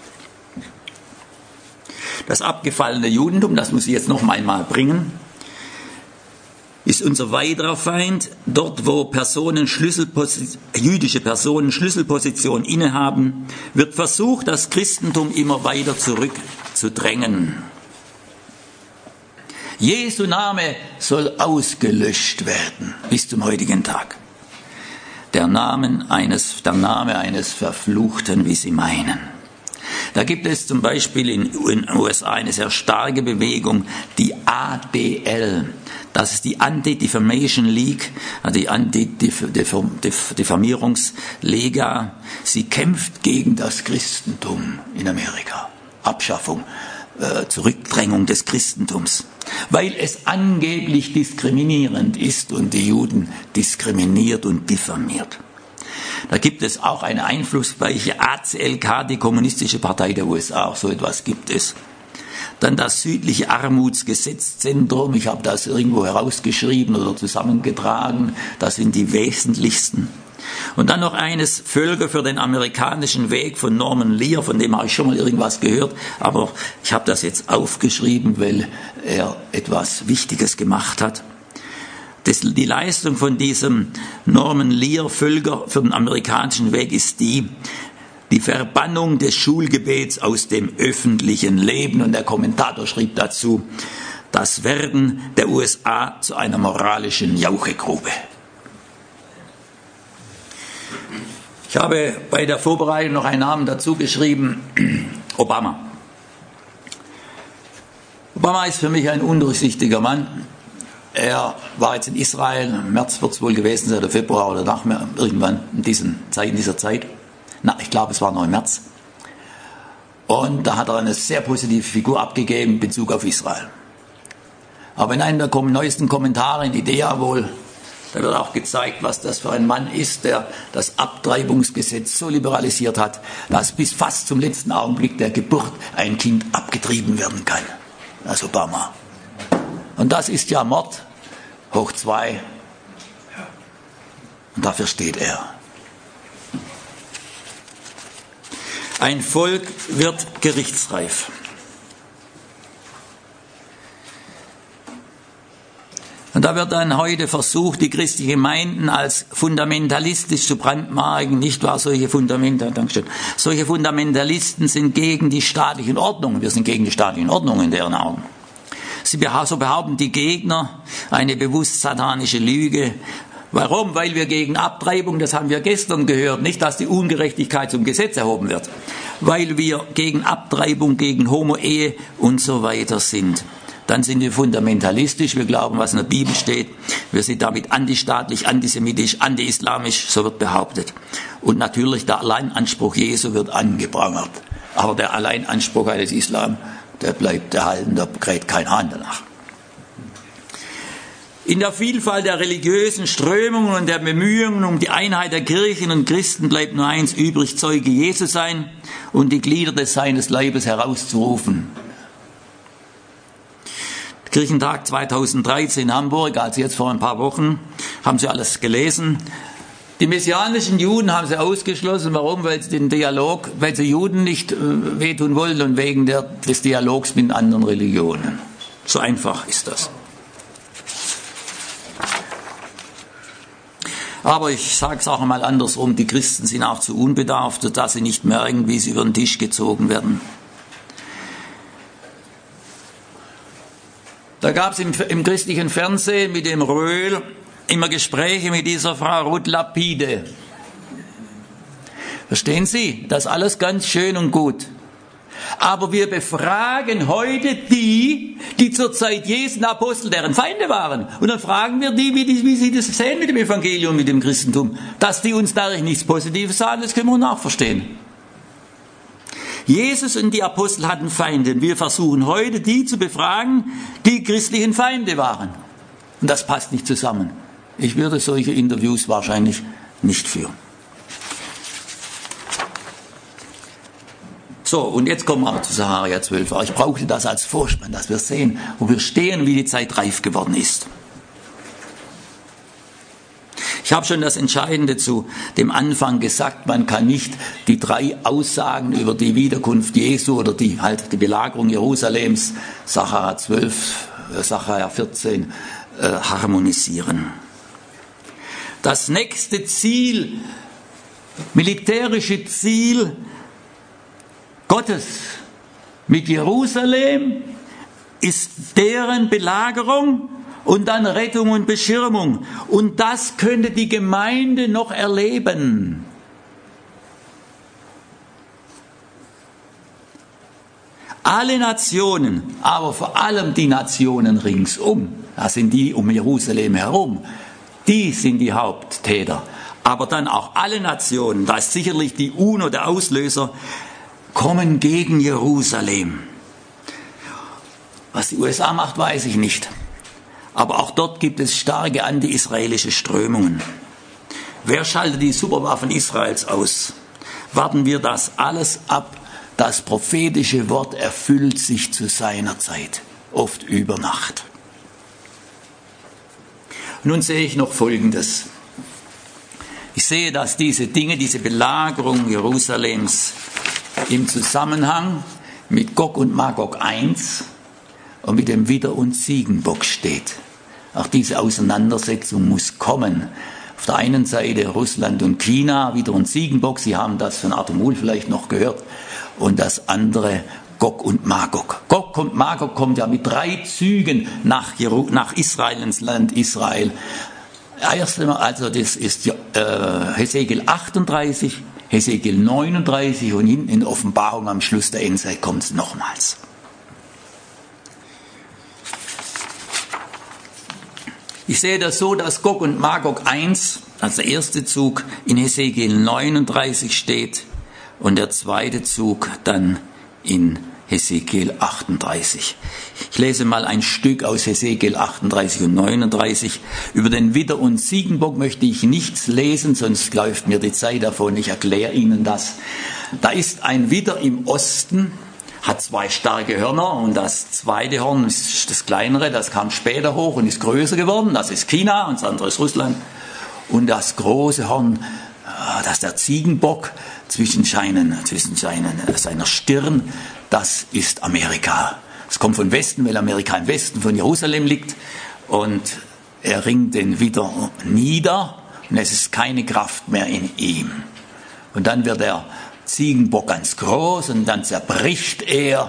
Das abgefallene Judentum, das muss ich jetzt noch einmal bringen, ist unser weiterer Feind. Dort, wo Personen jüdische Personen Schlüsselposition innehaben, wird versucht, das Christentum immer weiter zurückzudrängen. Jesu Name soll ausgelöscht werden bis zum heutigen Tag. Der Name eines, der Name eines Verfluchten, wie sie meinen. Da gibt es zum Beispiel in den U S A eine sehr starke Bewegung, die A D L. Das ist die Anti-Defamation League, die Anti-Diffamierungsliga. Sie kämpft gegen das Christentum in Amerika. Abschaffung, äh, Zurückdrängung des Christentums. Weil es angeblich diskriminierend ist und die Juden diskriminiert und diffamiert. Da gibt es auch eine einflussreiche A C L K, die Kommunistische Partei der U S A, auch so etwas gibt es. Dann das südliche Armutsgesetzzentrum, ich habe das irgendwo herausgeschrieben oder zusammengetragen, das sind die wesentlichsten. Und dann noch eines, Völker für den amerikanischen Weg von Norman Lear, von dem habe ich schon mal irgendwas gehört, aber ich habe das jetzt aufgeschrieben, weil er etwas Wichtiges gemacht hat. Das, die Leistung von diesem Norman Lear, Völker für den amerikanischen Weg, ist die, die Verbannung des Schulgebets aus dem öffentlichen Leben. Und der Kommentator schrieb dazu, das Werden der U S A zu einer moralischen Jauchegrube. Ich habe bei der Vorbereitung noch einen Namen dazu geschrieben, Obama. Obama ist für mich ein undurchsichtiger Mann. Er war jetzt in Israel, im März wird es wohl gewesen sein, oder Februar oder nach, irgendwann in, diesen Zeit, in dieser Zeit. Na, ich glaube, es war noch im März. Und da hat er eine sehr positive Figur abgegeben in Bezug auf Israel. Aber in einem der neuesten Kommentare in Idea wohl, da wird auch gezeigt, was das für ein Mann ist, der das Abtreibungsgesetz so liberalisiert hat, dass bis fast zum letzten Augenblick der Geburt ein Kind abgetrieben werden kann. Das Obama. Und das ist ja Mord hoch zwei. Und dafür steht er. Ein Volk wird gerichtsreif. Und da wird dann heute versucht, die christlichen Gemeinden als fundamentalistisch zu brandmarken. Nicht wahr, solche Fundamentalisten, Dankeschön. Solche Fundamentalisten sind gegen die staatlichen Ordnungen. Wir sind gegen die staatlichen Ordnungen in deren Augen. Sie beha- so behaupten die Gegner eine bewusst satanische Lüge. Warum? Weil wir gegen Abtreibung, das haben wir gestern gehört, nicht, dass die Ungerechtigkeit zum Gesetz erhoben wird. Weil wir gegen Abtreibung, gegen Homo-Ehe und so weiter sind. Dann sind wir fundamentalistisch, wir glauben, was in der Bibel steht. Wir sind damit antistaatlich, antisemitisch, anti-islamisch, so wird behauptet. Und natürlich der Alleinanspruch Jesu wird angeprangert. Aber der Alleinanspruch eines Islam, der bleibt erhalten, da kräht kein Hahn danach. In der Vielfalt der religiösen Strömungen und der Bemühungen um die Einheit der Kirchen und Christen bleibt nur eins übrig, Zeuge Jesu sein und die Glieder des seines Leibes herauszurufen. Kirchentag zweitausenddreizehn in Hamburg, also jetzt vor ein paar Wochen, haben Sie alles gelesen. Die messianischen Juden haben sie ausgeschlossen. Warum? Weil sie den Dialog, weil sie Juden nicht äh, wehtun wollen und wegen der, des Dialogs mit anderen Religionen. So einfach ist das. Aber ich sage es auch einmal andersrum, die Christen sind auch zu unbedarft, sodass sie nicht merken, wie sie über den Tisch gezogen werden. Da gab es im, im christlichen Fernsehen mit dem Röhl immer Gespräche mit dieser Frau Ruth Lapide. Verstehen Sie? Das ist alles ganz schön und gut. Aber wir befragen heute die, die zur Zeit Jesu Apostel deren Feinde waren. Und dann fragen wir die, wie, die, wie sie das sehen mit dem Evangelium, mit dem Christentum. Dass die uns dadurch nichts Positives sagen, das können wir nachverstehen. Jesus und die Apostel hatten Feinde. Wir versuchen heute, die zu befragen, die christlichen Feinde waren. Und das passt nicht zusammen. Ich würde solche Interviews wahrscheinlich nicht führen. So, und jetzt kommen wir zu Sacharja zwölf. Ich brauchte das als Vorspann, dass wir sehen, wo wir stehen, wie die Zeit reif geworden ist. Ich habe schon das Entscheidende zu dem Anfang gesagt, man kann nicht die drei Aussagen über die Wiederkunft Jesu oder die, halt die Belagerung Jerusalems, Sacharja zwölf, Sacharja vierzehn, äh, harmonisieren. Das nächste Ziel, militärische Ziel Gottes mit Jerusalem ist deren Belagerung und dann Rettung und Beschirmung. Und das könnte die Gemeinde noch erleben. Alle Nationen, aber vor allem die Nationen ringsum, das sind die um Jerusalem herum, die sind die Haupttäter. Aber dann auch alle Nationen, da ist sicherlich die UNO der Auslöser, kommen gegen Jerusalem. Was die U S A macht, weiß ich nicht. Aber auch dort gibt es starke anti-israelische Strömungen. Wer schaltet die Superwaffen Israels aus? Warten wir das alles ab. Das prophetische Wort erfüllt sich zu seiner Zeit, oft über Nacht. Nun sehe ich noch Folgendes. Ich sehe, dass diese Dinge, diese Belagerung Jerusalems im Zusammenhang mit Gog und Magog eins und mit dem Widder- und Ziegenbock steht. Auch diese Auseinandersetzung muss kommen. Auf der einen Seite Russland und China, Widder und Ziegenbock, Sie haben das von Arthur Muhl vielleicht noch gehört, und das andere Gog und Magog. Gog und Magog kommt ja mit drei Zügen nach, Jeru- nach Israel, ins Land Israel. Erst einmal, also das ist äh, Hesekiel achtunddreißig, Hesekiel neununddreißig und hinten in Offenbarung am Schluss der Endzeit kommt es nochmals. Ich sehe das so, dass Gog und Magog eins, als der erste Zug, in Hesekiel neununddreißig steht und der zweite Zug dann in Hesekiel achtunddreißig. Ich lese mal ein Stück aus Hesekiel achtunddreißig und neununddreißig. Über den Widder- und Ziegenbock möchte ich nichts lesen, sonst läuft mir die Zeit davon. Ich erkläre Ihnen das. Da ist ein Widder im Osten, hat zwei starke Hörner und das zweite Horn ist das kleinere, das kam später hoch und ist größer geworden. Das ist China und das andere ist Russland. Und das große Horn, das ist der Ziegenbock zwischen, seinen, zwischen seinen, seiner Stirn, das ist Amerika. Es kommt von Westen, weil Amerika im Westen von Jerusalem liegt. Und er ringt den Widder nieder und es ist keine Kraft mehr in ihm. Und dann wird der Ziegenbock ganz groß und dann zerbricht er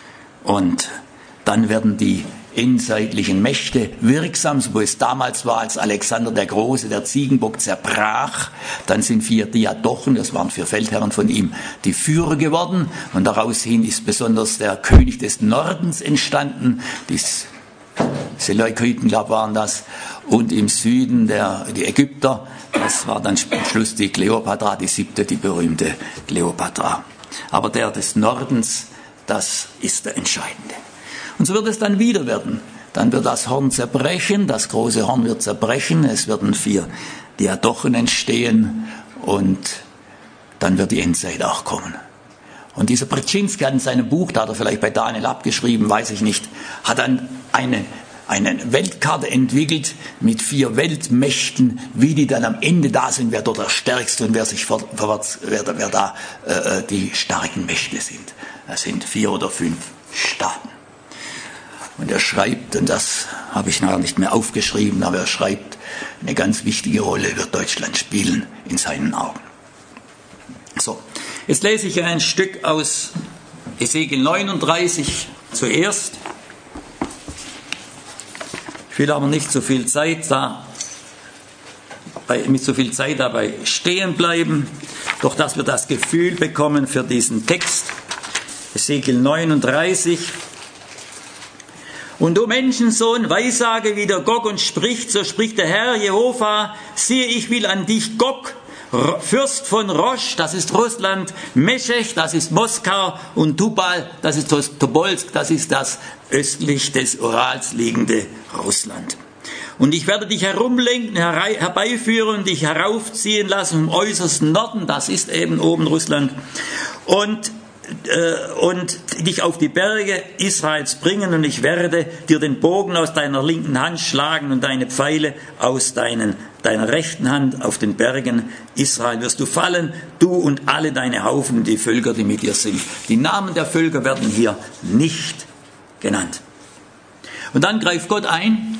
und dann werden die endzeitlichen Mächte wirksam, so wie es damals war, als Alexander der Große der Ziegenbock zerbrach. Dann sind vier Diadochen, das waren vier Feldherren von ihm, die Führer geworden und daraus hin ist besonders der König des Nordens entstanden, die Seleukiden, glaube ich, waren das, und im Süden der, die Ägypter. Das war dann am Schluss die Kleopatra, die siebte, die berühmte Kleopatra. Aber der des Nordens, das ist der Entscheidende. Und so wird es dann wieder werden. Dann wird das Horn zerbrechen, das große Horn wird zerbrechen, es werden vier Diadochen entstehen und dann wird die Endzeit auch kommen. Und dieser Brzezinski hat in seinem Buch, da hat er vielleicht bei Daniel abgeschrieben, weiß ich nicht, hat dann eine eine Weltkarte entwickelt mit vier Weltmächten, wie die dann am Ende da sind, wer dort der Stärkste und wer sich vorwärts, wer, wer da äh, die starken Mächte sind. Das sind vier oder fünf Staaten. Und er schreibt, und das habe ich nachher nicht mehr aufgeschrieben, aber er schreibt, eine ganz wichtige Rolle wird Deutschland spielen in seinen Augen. So, jetzt lese ich ein Stück aus Hesekiel neununddreißig zuerst. Ich will aber nicht so viel Zeit da, mit so viel Zeit dabei stehen bleiben, doch dass wir das Gefühl bekommen für diesen Text. Hesekiel neununddreißig. Und du Menschensohn, weissage wieder Gog und spricht, so spricht der Herr Jehova, siehe, ich will an dich Gog, Fürst von Rosch, das ist Russland, Meschech, das ist Moskau und Tubal, das ist Tobolsk, das ist das östlich des Urals liegende Russland. Und ich werde dich herumlenken, herbeiführen und dich heraufziehen lassen im äußersten Norden, das ist eben oben Russland, und und dich auf die Berge Israels bringen und ich werde dir den Bogen aus deiner linken Hand schlagen und deine Pfeile aus deinen, deiner rechten Hand auf den Bergen Israel wirst du fallen, du und alle deine Haufen, die Völker, die mit dir sind. Die Namen der Völker werden hier nicht genannt. Und dann greift Gott ein.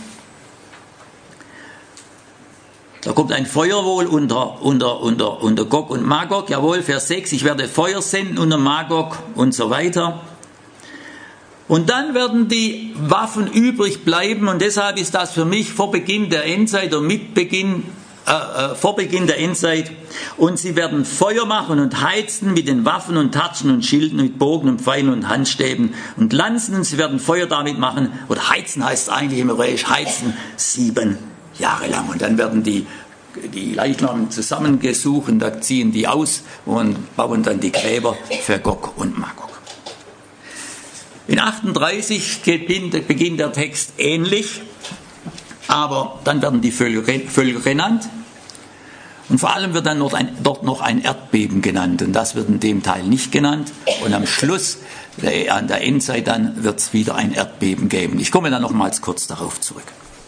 Da kommt ein Feuer wohl unter, unter, unter, unter Gog und Magog, jawohl, Vers sechs, ich werde Feuer senden unter Magog und so weiter. Und dann werden die Waffen übrig bleiben und deshalb ist das für mich vor Beginn der Endzeit oder mit Beginn, äh, äh, vor Beginn der Endzeit. Und sie werden Feuer machen und heizen mit den Waffen und Tatschen und Schilden, mit Bogen und Pfeilen und Handstäben und Lanzen und sie werden Feuer damit machen, oder heizen heißt es eigentlich im Hebräisch, heizen sieben Jahre lang. Und dann werden die, die Leichname zusammengesucht, da ziehen die aus und bauen dann die Gräber für Gog und Magog. In achtunddreißig beginnt der Text ähnlich, aber dann werden die Völker, Völker genannt und vor allem wird dann dort, ein, dort noch ein Erdbeben genannt und das wird in dem Teil nicht genannt und am Schluss, an der Endzeit dann, wird es wieder ein Erdbeben geben. Ich komme dann nochmals kurz darauf zurück.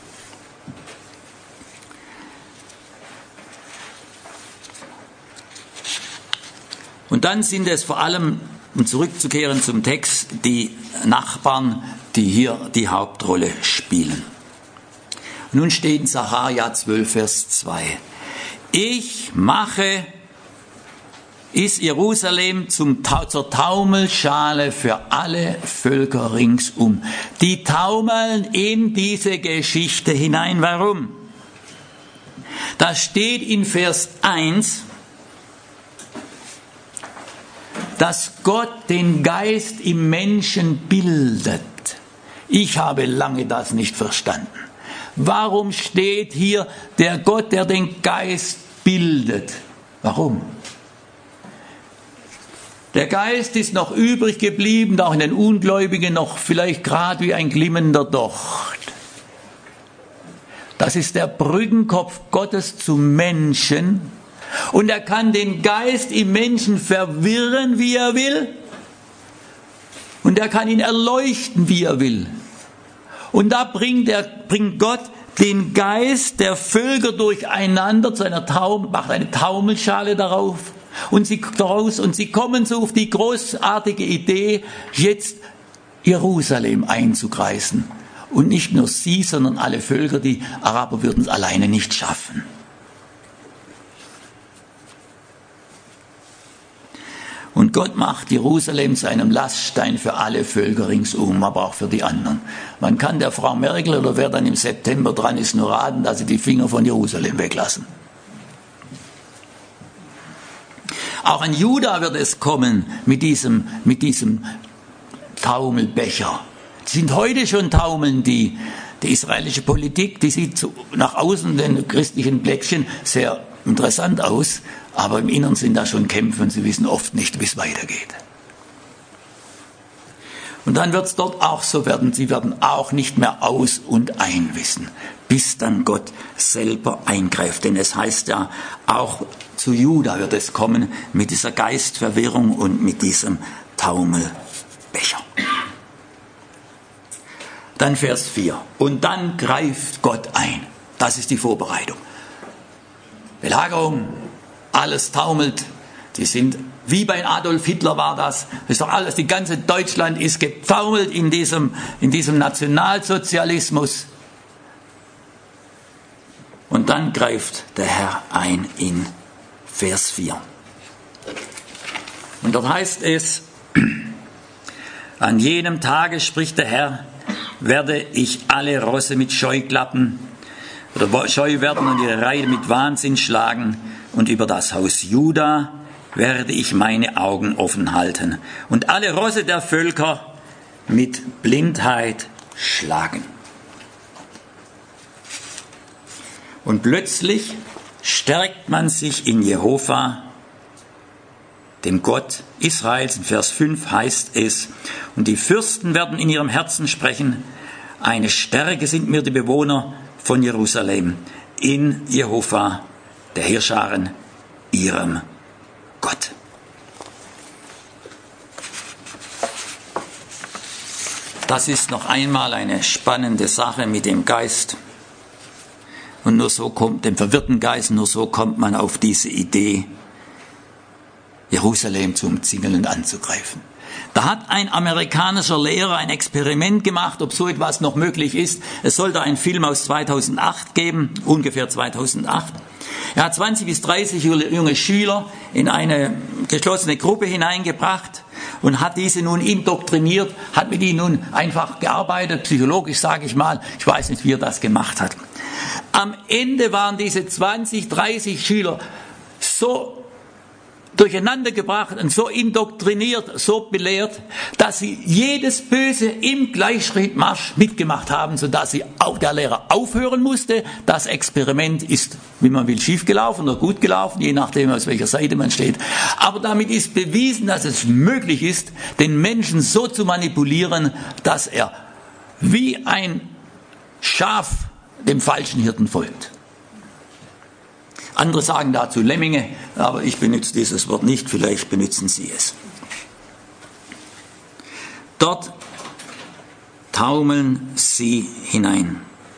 Und dann sind es vor allem, um zurückzukehren zum Text, die Nachbarn, die hier die Hauptrolle spielen. Nun steht in Sacharja zwölf, Vers zwei. Ich mache, ist Jerusalem zum, zur Taumelschale für alle Völker ringsum. Die taumeln in diese Geschichte hinein. Warum? Das steht in Vers eins. dass Gott den Geist im Menschen bildet. Ich habe lange das nicht verstanden. Warum steht hier der Gott, der den Geist bildet? Warum? Der Geist ist noch übrig geblieben, auch in den Ungläubigen noch vielleicht gerade wie ein glimmender Docht. Das ist der Brückenkopf Gottes zum Menschen. Und er kann den Geist im Menschen verwirren, wie er will. Und er kann ihn erleuchten, wie er will. Und da bringt, er, bringt Gott den Geist der Völker durcheinander zu einer Taumel, macht eine Taumelschale darauf. Und sie, daraus, und sie kommen so auf die großartige Idee, jetzt Jerusalem einzukreisen. Und nicht nur sie, sondern alle Völker, die Araber würden es alleine nicht schaffen. Und Gott macht Jerusalem zu einem Laststein für alle Völker ringsum, aber auch für die anderen. Man kann der Frau Merkel oder wer dann im September dran ist, nur raten, dass sie die Finger von Jerusalem weglassen. Auch an Juda wird es kommen mit diesem, mit diesem Taumelbecher. Die sind heute schon taumeln, die, die israelische Politik, die sieht so nach außen den christlichen Plättchen sehr interessant aus, aber im Inneren sind da schon Kämpfe und sie wissen oft nicht, wie es weitergeht. Und dann wird es dort auch so werden, sie werden auch nicht mehr aus und ein wissen, bis dann Gott selber eingreift. Denn es heißt ja, auch zu Juda wird es kommen mit dieser Geistverwirrung und mit diesem Taumelbecher. Dann Vers vier. Und dann greift Gott ein. Das ist die Vorbereitung. Belagerung, alles taumelt. Die sind, wie bei Adolf Hitler war das. Das ist doch alles, die ganze Deutschland ist getaumelt in diesem, in diesem Nationalsozialismus. Und dann greift der Herr ein in Vers vier. Und dort heißt es, an jenem Tage, spricht der Herr, werde ich alle Rosse mit Scheuklappen oder scheu werden und ihre Reihe mit Wahnsinn schlagen, und über das Haus Juda werde ich meine Augen offen halten und alle Rosse der Völker mit Blindheit schlagen. Und plötzlich stärkt man sich in Jehova, dem Gott Israels. In Vers fünf heißt es, und die Fürsten werden in ihrem Herzen sprechen, eine Stärke sind mir die Bewohner von Jerusalem, in Jehova, der Heerscharen, ihrem Gott. Das ist noch einmal eine spannende Sache mit dem Geist. Und nur so kommt, dem verwirrten Geist, nur so kommt man auf diese Idee, Jerusalem zu umzingeln und anzugreifen. Da hat ein amerikanischer Lehrer ein Experiment gemacht, ob so etwas noch möglich ist. Es sollte einen Film aus zweitausendacht geben, ungefähr zweitausendacht. Er hat zwanzig bis dreißig junge Schüler in eine geschlossene Gruppe hineingebracht und hat diese nun indoktriniert, hat mit ihnen nun einfach gearbeitet, psychologisch sage ich mal. Ich weiß nicht, wie er das gemacht hat. Am Ende waren diese zwanzig, dreißig Schüler so durcheinander gebracht und so indoktriniert, so belehrt, dass sie jedes Böse im Gleichschrittmarsch mitgemacht haben, sodass sie auch der Lehrer aufhören musste. Das Experiment ist, wie man will, schiefgelaufen oder gut gelaufen, je nachdem, aus welcher Seite man steht. Aber damit ist bewiesen, dass es möglich ist, den Menschen so zu manipulieren, dass er wie ein Schaf dem falschen Hirten folgt. Andere sagen dazu Lemminge, aber ich benutze dieses Wort nicht, vielleicht benutzen Sie es. Dort taumeln sie hinein.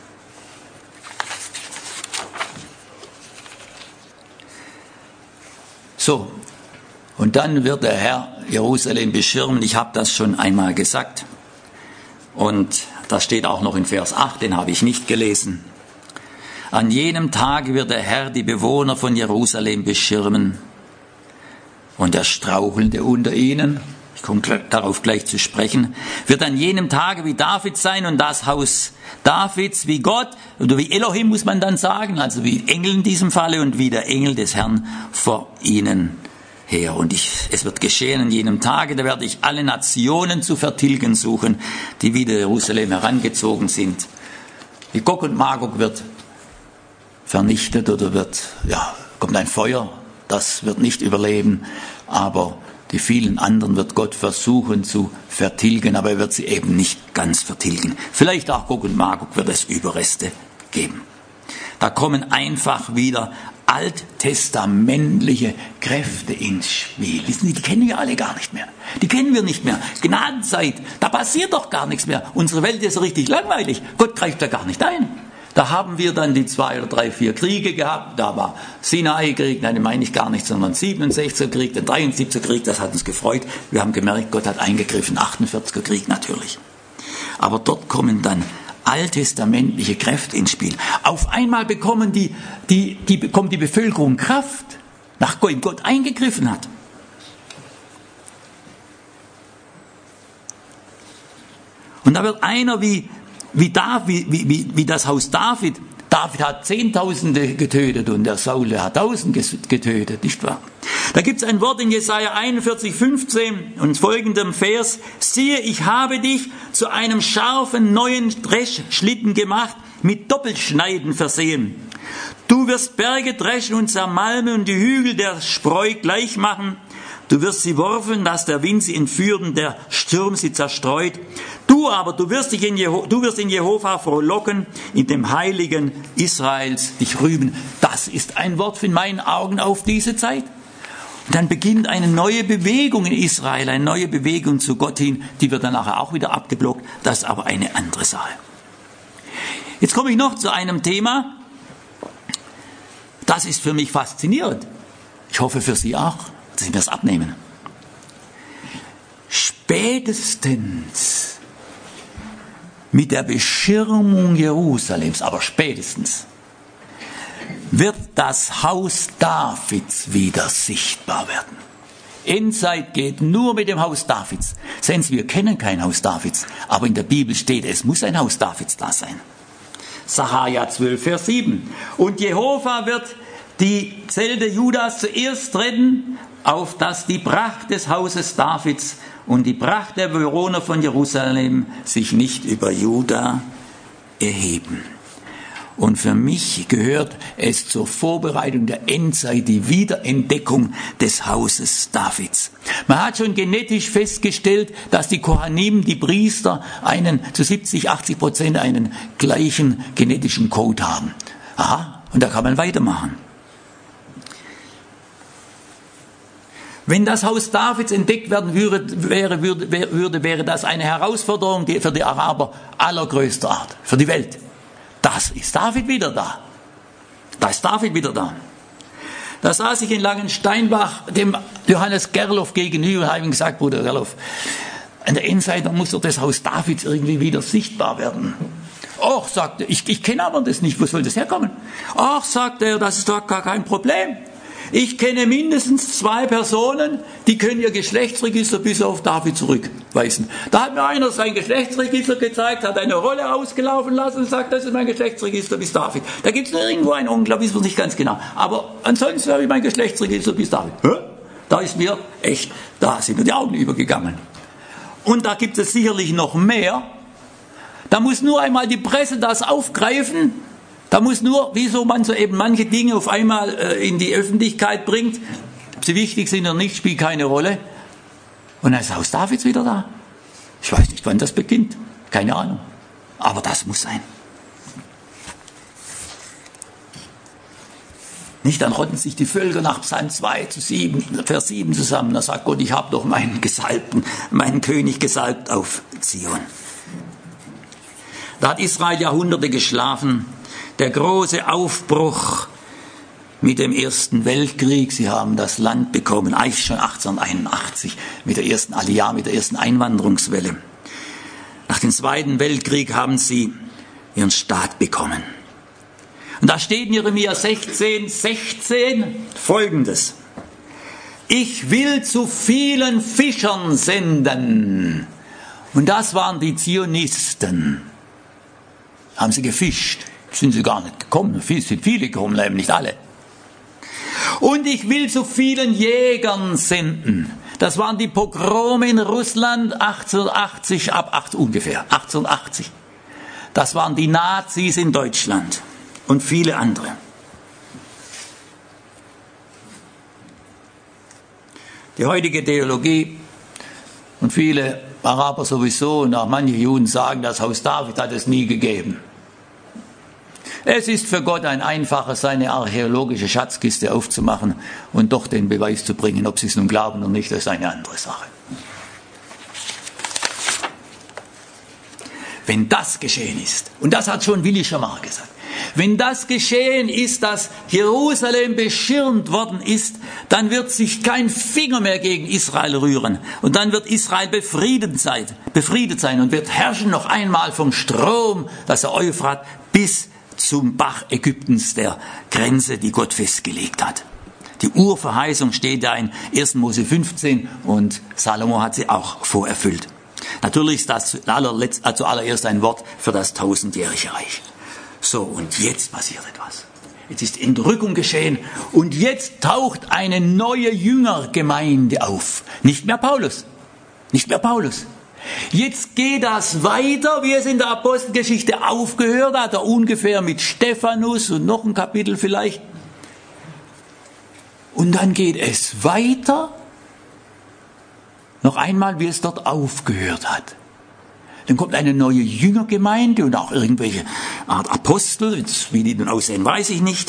So, und dann wird der Herr Jerusalem beschirmen, ich habe das schon einmal gesagt. Und das steht auch noch in Vers acht, den habe ich nicht gelesen. An jenem Tage wird der Herr die Bewohner von Jerusalem beschirmen und der Strauchelnde unter ihnen, ich komme darauf gleich zu sprechen, wird an jenem Tage wie David sein und das Haus Davids wie Gott oder wie Elohim muss man dann sagen, also wie Engel in diesem Falle und wie der Engel des Herrn vor ihnen her. Und ich, es wird geschehen in jenem Tage, da werde ich alle Nationen zu vertilgen suchen, die wieder Jerusalem herangezogen sind. Die Gog und Magog wird vernichtet oder wird, ja, kommt ein Feuer, das wird nicht überleben, aber die vielen anderen wird Gott versuchen zu vertilgen, aber er wird sie eben nicht ganz vertilgen. Vielleicht auch Gog und Magog wird es Überreste geben. Da kommen einfach wieder alttestamentliche Kräfte ins Spiel. Wissen Sie, die kennen wir alle gar nicht mehr. Die kennen wir nicht mehr. Gnadenzeit, da passiert doch gar nichts mehr. Unsere Welt ist so richtig langweilig. Gott greift da gar nicht ein. Da haben wir dann die zwei oder drei, vier Kriege gehabt. Da war Sinai-Krieg, nein, den meine ich gar nicht, sondern siebenundsechziger Krieg, der dreiundsiebziger Krieg, das hat uns gefreut. Wir haben gemerkt, Gott hat eingegriffen, achtundvierziger Krieg natürlich. Aber dort kommen dann alttestamentliche Kräfte ins Spiel. Auf einmal bekommen die, die, die, bekommt die Bevölkerung Kraft, nachdem Gott eingegriffen hat. Und da wird einer wie Wie, David, wie, wie, wie das Haus David. David hat Zehntausende getötet und der Saul hat Tausend getötet, nicht wahr? Da gibt es ein Wort in Jesaja einundvierzig, fünfzehn und folgendem Vers. Siehe, ich habe dich zu einem scharfen neuen Dreschschlitten gemacht, mit Doppelschneiden versehen. Du wirst Berge dreschen und zermalmen und die Hügel der Spreu gleich machen. Du wirst sie worfen, dass der Wind sie entführt und der Sturm sie zerstreut. Du aber, du wirst, dich in, Jeho- du wirst in Jehova frohlocken, in dem Heiligen Israels dich rühmen. Das ist ein Wort in meinen Augen auf diese Zeit. Und dann beginnt eine neue Bewegung in Israel, eine neue Bewegung zu Gott hin, die wird dann nachher auch wieder abgeblockt. Das ist aber eine andere Sache. Jetzt komme ich noch zu einem Thema, das ist für mich faszinierend. Ich hoffe für Sie auch, dass Sie das abnehmen. Spätestens mit der Beschirmung Jerusalems, aber spätestens, wird das Haus Davids wieder sichtbar werden. Endzeit geht nur mit dem Haus Davids. Sehen Sie, wir kennen kein Haus Davids, aber in der Bibel steht, es muss ein Haus Davids da sein. Sacharja zwölf, Vers sieben. Und Jehova wird die Zelte Judas zuerst retten, auf dass die Pracht des Hauses Davids und die Pracht der Bewohner von Jerusalem sich nicht über Juda erheben. Und für mich gehört es zur Vorbereitung der Endzeit die Wiederentdeckung des Hauses Davids. Man hat schon genetisch festgestellt, dass die Kohanim, die Priester, einen zu siebzig, achtzig Prozent einen gleichen genetischen Code haben. Aha, und da kann man weitermachen. Wenn das Haus Davids entdeckt werden würde, wäre, würde, würde, wäre das eine Herausforderung für die Araber allergrößter Art, für die Welt. Das ist David wieder da. Da ist David wieder da. Da saß ich in Langensteinbach dem Johannes Gerloff gegenüber und habe ihm gesagt, Bruder Gerloff, an der Endzeit muss doch das Haus Davids irgendwie wieder sichtbar werden. Ach, sagte er, ich, ich kenne aber das nicht, wo soll das herkommen? Ach, sagte er, das ist doch gar kein Problem. Ich kenne mindestens zwei Personen, die können ihr Geschlechtsregister bis auf David zurückweisen. Da hat mir einer sein Geschlechtsregister gezeigt, hat eine Rolle ausgelaufen lassen und sagt, das ist mein Geschlechtsregister bis David. Da gibt es nur irgendwo einen Onkel, da wissen wir nicht ganz genau. Aber ansonsten habe ich mein Geschlechtsregister bis David. Hä? Da ist mir echt, da sind mir die Augen übergegangen. Und da gibt es sicherlich noch mehr. Da muss nur einmal die Presse das aufgreifen. Da muss nur, wieso man so eben manche Dinge auf einmal äh, in die Öffentlichkeit bringt, ob sie wichtig sind oder nicht, spielt keine Rolle. Und dann ist das Haus Davids wieder da. Ich weiß nicht, wann das beginnt. Keine Ahnung. Aber das muss sein. Nicht, dann rotten sich die Völker nach Psalm zwei zu sieben, Vers sieben zusammen. Da sagt Gott, ich habe doch meinen Gesalbten, meinen König gesalbt auf Zion. Da hat Israel Jahrhunderte geschlafen. Der große Aufbruch mit dem Ersten Weltkrieg. Sie haben das Land bekommen, eigentlich schon achtzehnhunderteinundachtzig, mit der ersten Aliyah, mit der ersten Einwanderungswelle. Nach dem Zweiten Weltkrieg haben sie ihren Staat bekommen. Und da steht in Jeremia sechzehn, sechzehn Folgendes. Ich will zu vielen Fischern senden. Und das waren die Zionisten. Haben sie gefischt. Sind sie gar nicht gekommen. Es sind viele gekommen, eben nicht alle. Und ich will zu vielen Jägern senden. Das waren die Pogrome in Russland achtzehnhundertachtzig, ab acht, ungefähr achtzehnhundertachtzig. Das waren die Nazis in Deutschland und viele andere. Die heutige Theologie und viele Araber sowieso und auch manche Juden sagen, das Haus David hat es nie gegeben. Es ist für Gott ein einfacher, seine archäologische Schatzkiste aufzumachen und doch den Beweis zu bringen, ob sie es nun glauben oder nicht, das ist eine andere Sache. Wenn das geschehen ist, und das hat schon Willi Schermar gesagt, wenn das geschehen ist, dass Jerusalem beschirmt worden ist, dann wird sich kein Finger mehr gegen Israel rühren. Und dann wird Israel befriedet sein, befriedet sein und wird herrschen noch einmal vom Strom, das der Euphrat, bis zum Bach Ägyptens, der Grenze, die Gott festgelegt hat. Die Urverheißung steht da in ersten Mose fünfzehn und Salomo hat sie auch vorerfüllt. Natürlich ist das zuallererst ein Wort für das tausendjährige Reich. So, und jetzt passiert etwas. Jetzt ist Entrückung geschehen und jetzt taucht eine neue Jüngergemeinde auf. Nicht mehr Paulus. Nicht mehr Paulus. Jetzt geht das weiter, wie es in der Apostelgeschichte aufgehört hat, ungefähr mit Stephanus und noch ein Kapitel vielleicht. Und dann geht es weiter, noch einmal, wie es dort aufgehört hat. Dann kommt eine neue Jüngergemeinde und auch irgendwelche Art Apostel, jetzt, wie die denn aussehen, weiß ich nicht.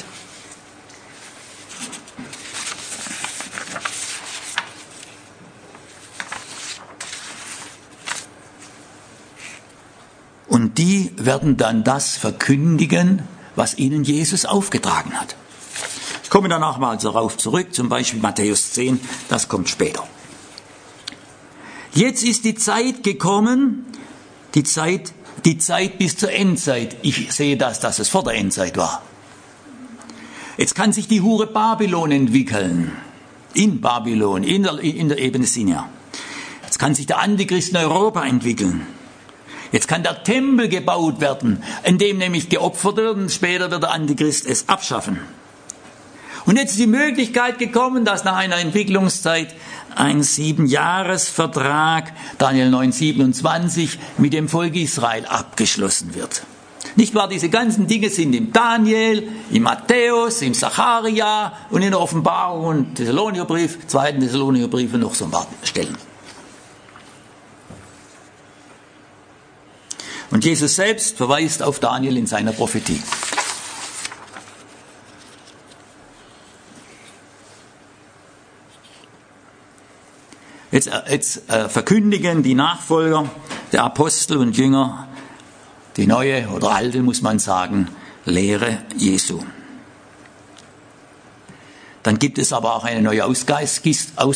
Und die werden dann das verkündigen, was ihnen Jesus aufgetragen hat. Ich komme danach mal darauf zurück, zum Beispiel Matthäus zehn, das kommt später. Jetzt ist die Zeit gekommen, die Zeit, die Zeit bis zur Endzeit. Ich sehe das, dass es vor der Endzeit war. Jetzt kann sich die Hure Babylon entwickeln. In Babylon, in der, in der Ebene Sinai. Jetzt kann sich der Antichrist in Europa entwickeln. Jetzt kann der Tempel gebaut werden, in dem nämlich geopfert wird und später wird der Antichrist es abschaffen. Und jetzt ist die Möglichkeit gekommen, dass nach einer Entwicklungszeit ein Siebenjahresvertrag, Daniel neun siebenundzwanzig, mit dem Volk Israel abgeschlossen wird. Nicht wahr, diese ganzen Dinge sind im Daniel, im Matthäus, im Zacharia und in der Offenbarung und Thessalonicherbrief, zweiten Thessalonicherbrief und noch so ein paar Stellen. Und Jesus selbst verweist auf Daniel in seiner Prophetie. Jetzt, jetzt äh, verkündigen die Nachfolger der Apostel und Jünger die neue oder alte, muss man sagen, Lehre Jesu. Dann gibt es aber auch eine neue Geistausgießung.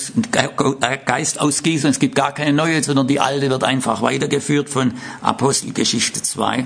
Es gibt gar keine neue, sondern die alte wird einfach weitergeführt von Apostelgeschichte zwei.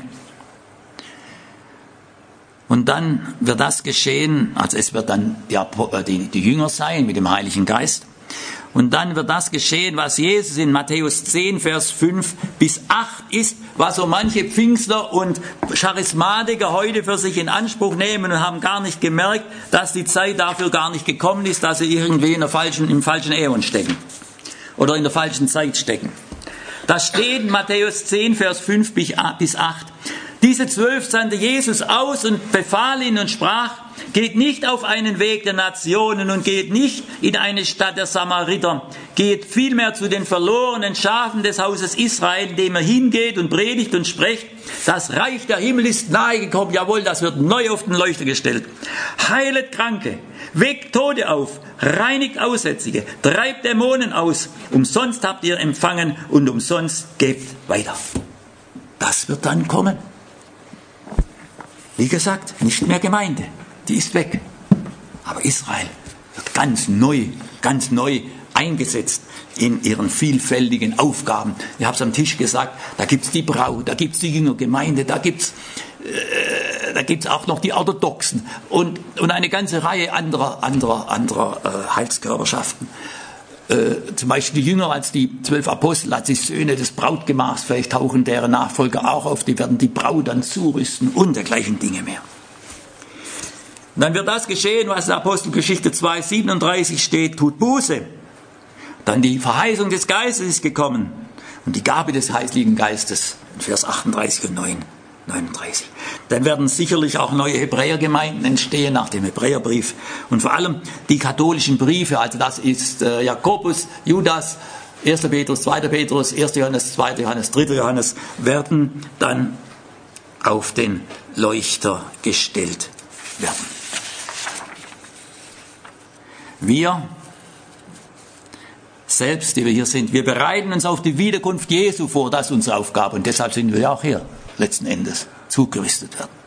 Und dann wird das geschehen, also es wird dann die, die, die Jünger sein mit dem Heiligen Geist. Und dann wird das geschehen, was Jesus in Matthäus zehn, Vers fünf bis acht ist, was so manche Pfingstler und Charismatiker heute für sich in Anspruch nehmen und haben gar nicht gemerkt, dass die Zeit dafür gar nicht gekommen ist, dass sie irgendwie in der falschen, im falschen Äon stecken oder in der falschen Zeit stecken. Da steht in Matthäus zehn, Vers fünf bis acht. Diese zwölf sandte Jesus aus und befahl ihnen und sprach: Geht nicht auf einen Weg der Nationen und geht nicht in eine Stadt der Samariter. Geht vielmehr zu den verlorenen Schafen des Hauses Israel, indem er hingeht und predigt und spricht: Das Reich der Himmel ist nahe gekommen. Jawohl, das wird neu auf den Leuchter gestellt. Heilet Kranke, weckt Tote auf, reinigt Aussätzige, treibt Dämonen aus. Umsonst habt ihr empfangen und umsonst gebt weiter. Das wird dann kommen. Wie gesagt, nicht mehr Gemeinde. Die ist weg. Aber Israel wird ganz neu, ganz neu eingesetzt in ihren vielfältigen Aufgaben. Ich habe es am Tisch gesagt, da gibt es die Braut, da gibt es die Jüngergemeinde, da gibt es äh, da gibt's auch noch die Orthodoxen und, und eine ganze Reihe anderer, anderer, anderer äh, Heilskörperschaften. Äh, zum Beispiel die Jünger als die zwölf Apostel, als die Söhne des Brautgemachs, vielleicht tauchen deren Nachfolger auch auf, die werden die Braut dann zurüsten und dergleichen Dinge mehr. Und dann wird das geschehen, was in Apostelgeschichte zwei siebenunddreißig steht, tut Buße. Dann die Verheißung des Geistes ist gekommen und die Gabe des Heiligen Geistes, in Vers achtunddreißig und neununddreißig. Dann werden sicherlich auch neue Hebräergemeinden entstehen nach dem Hebräerbrief und vor allem die katholischen Briefe, also das ist äh, Jakobus, Judas, erster Petrus, zweiter Petrus, erster Johannes, zweiter Johannes, dritter Johannes, werden dann auf den Leuchter gestellt werden. Wir selbst, die wir hier sind, wir bereiten uns auf die Wiederkunft Jesu vor, das ist unsere Aufgabe und deshalb sind wir ja auch hier, letzten Endes, zugerüstet werden.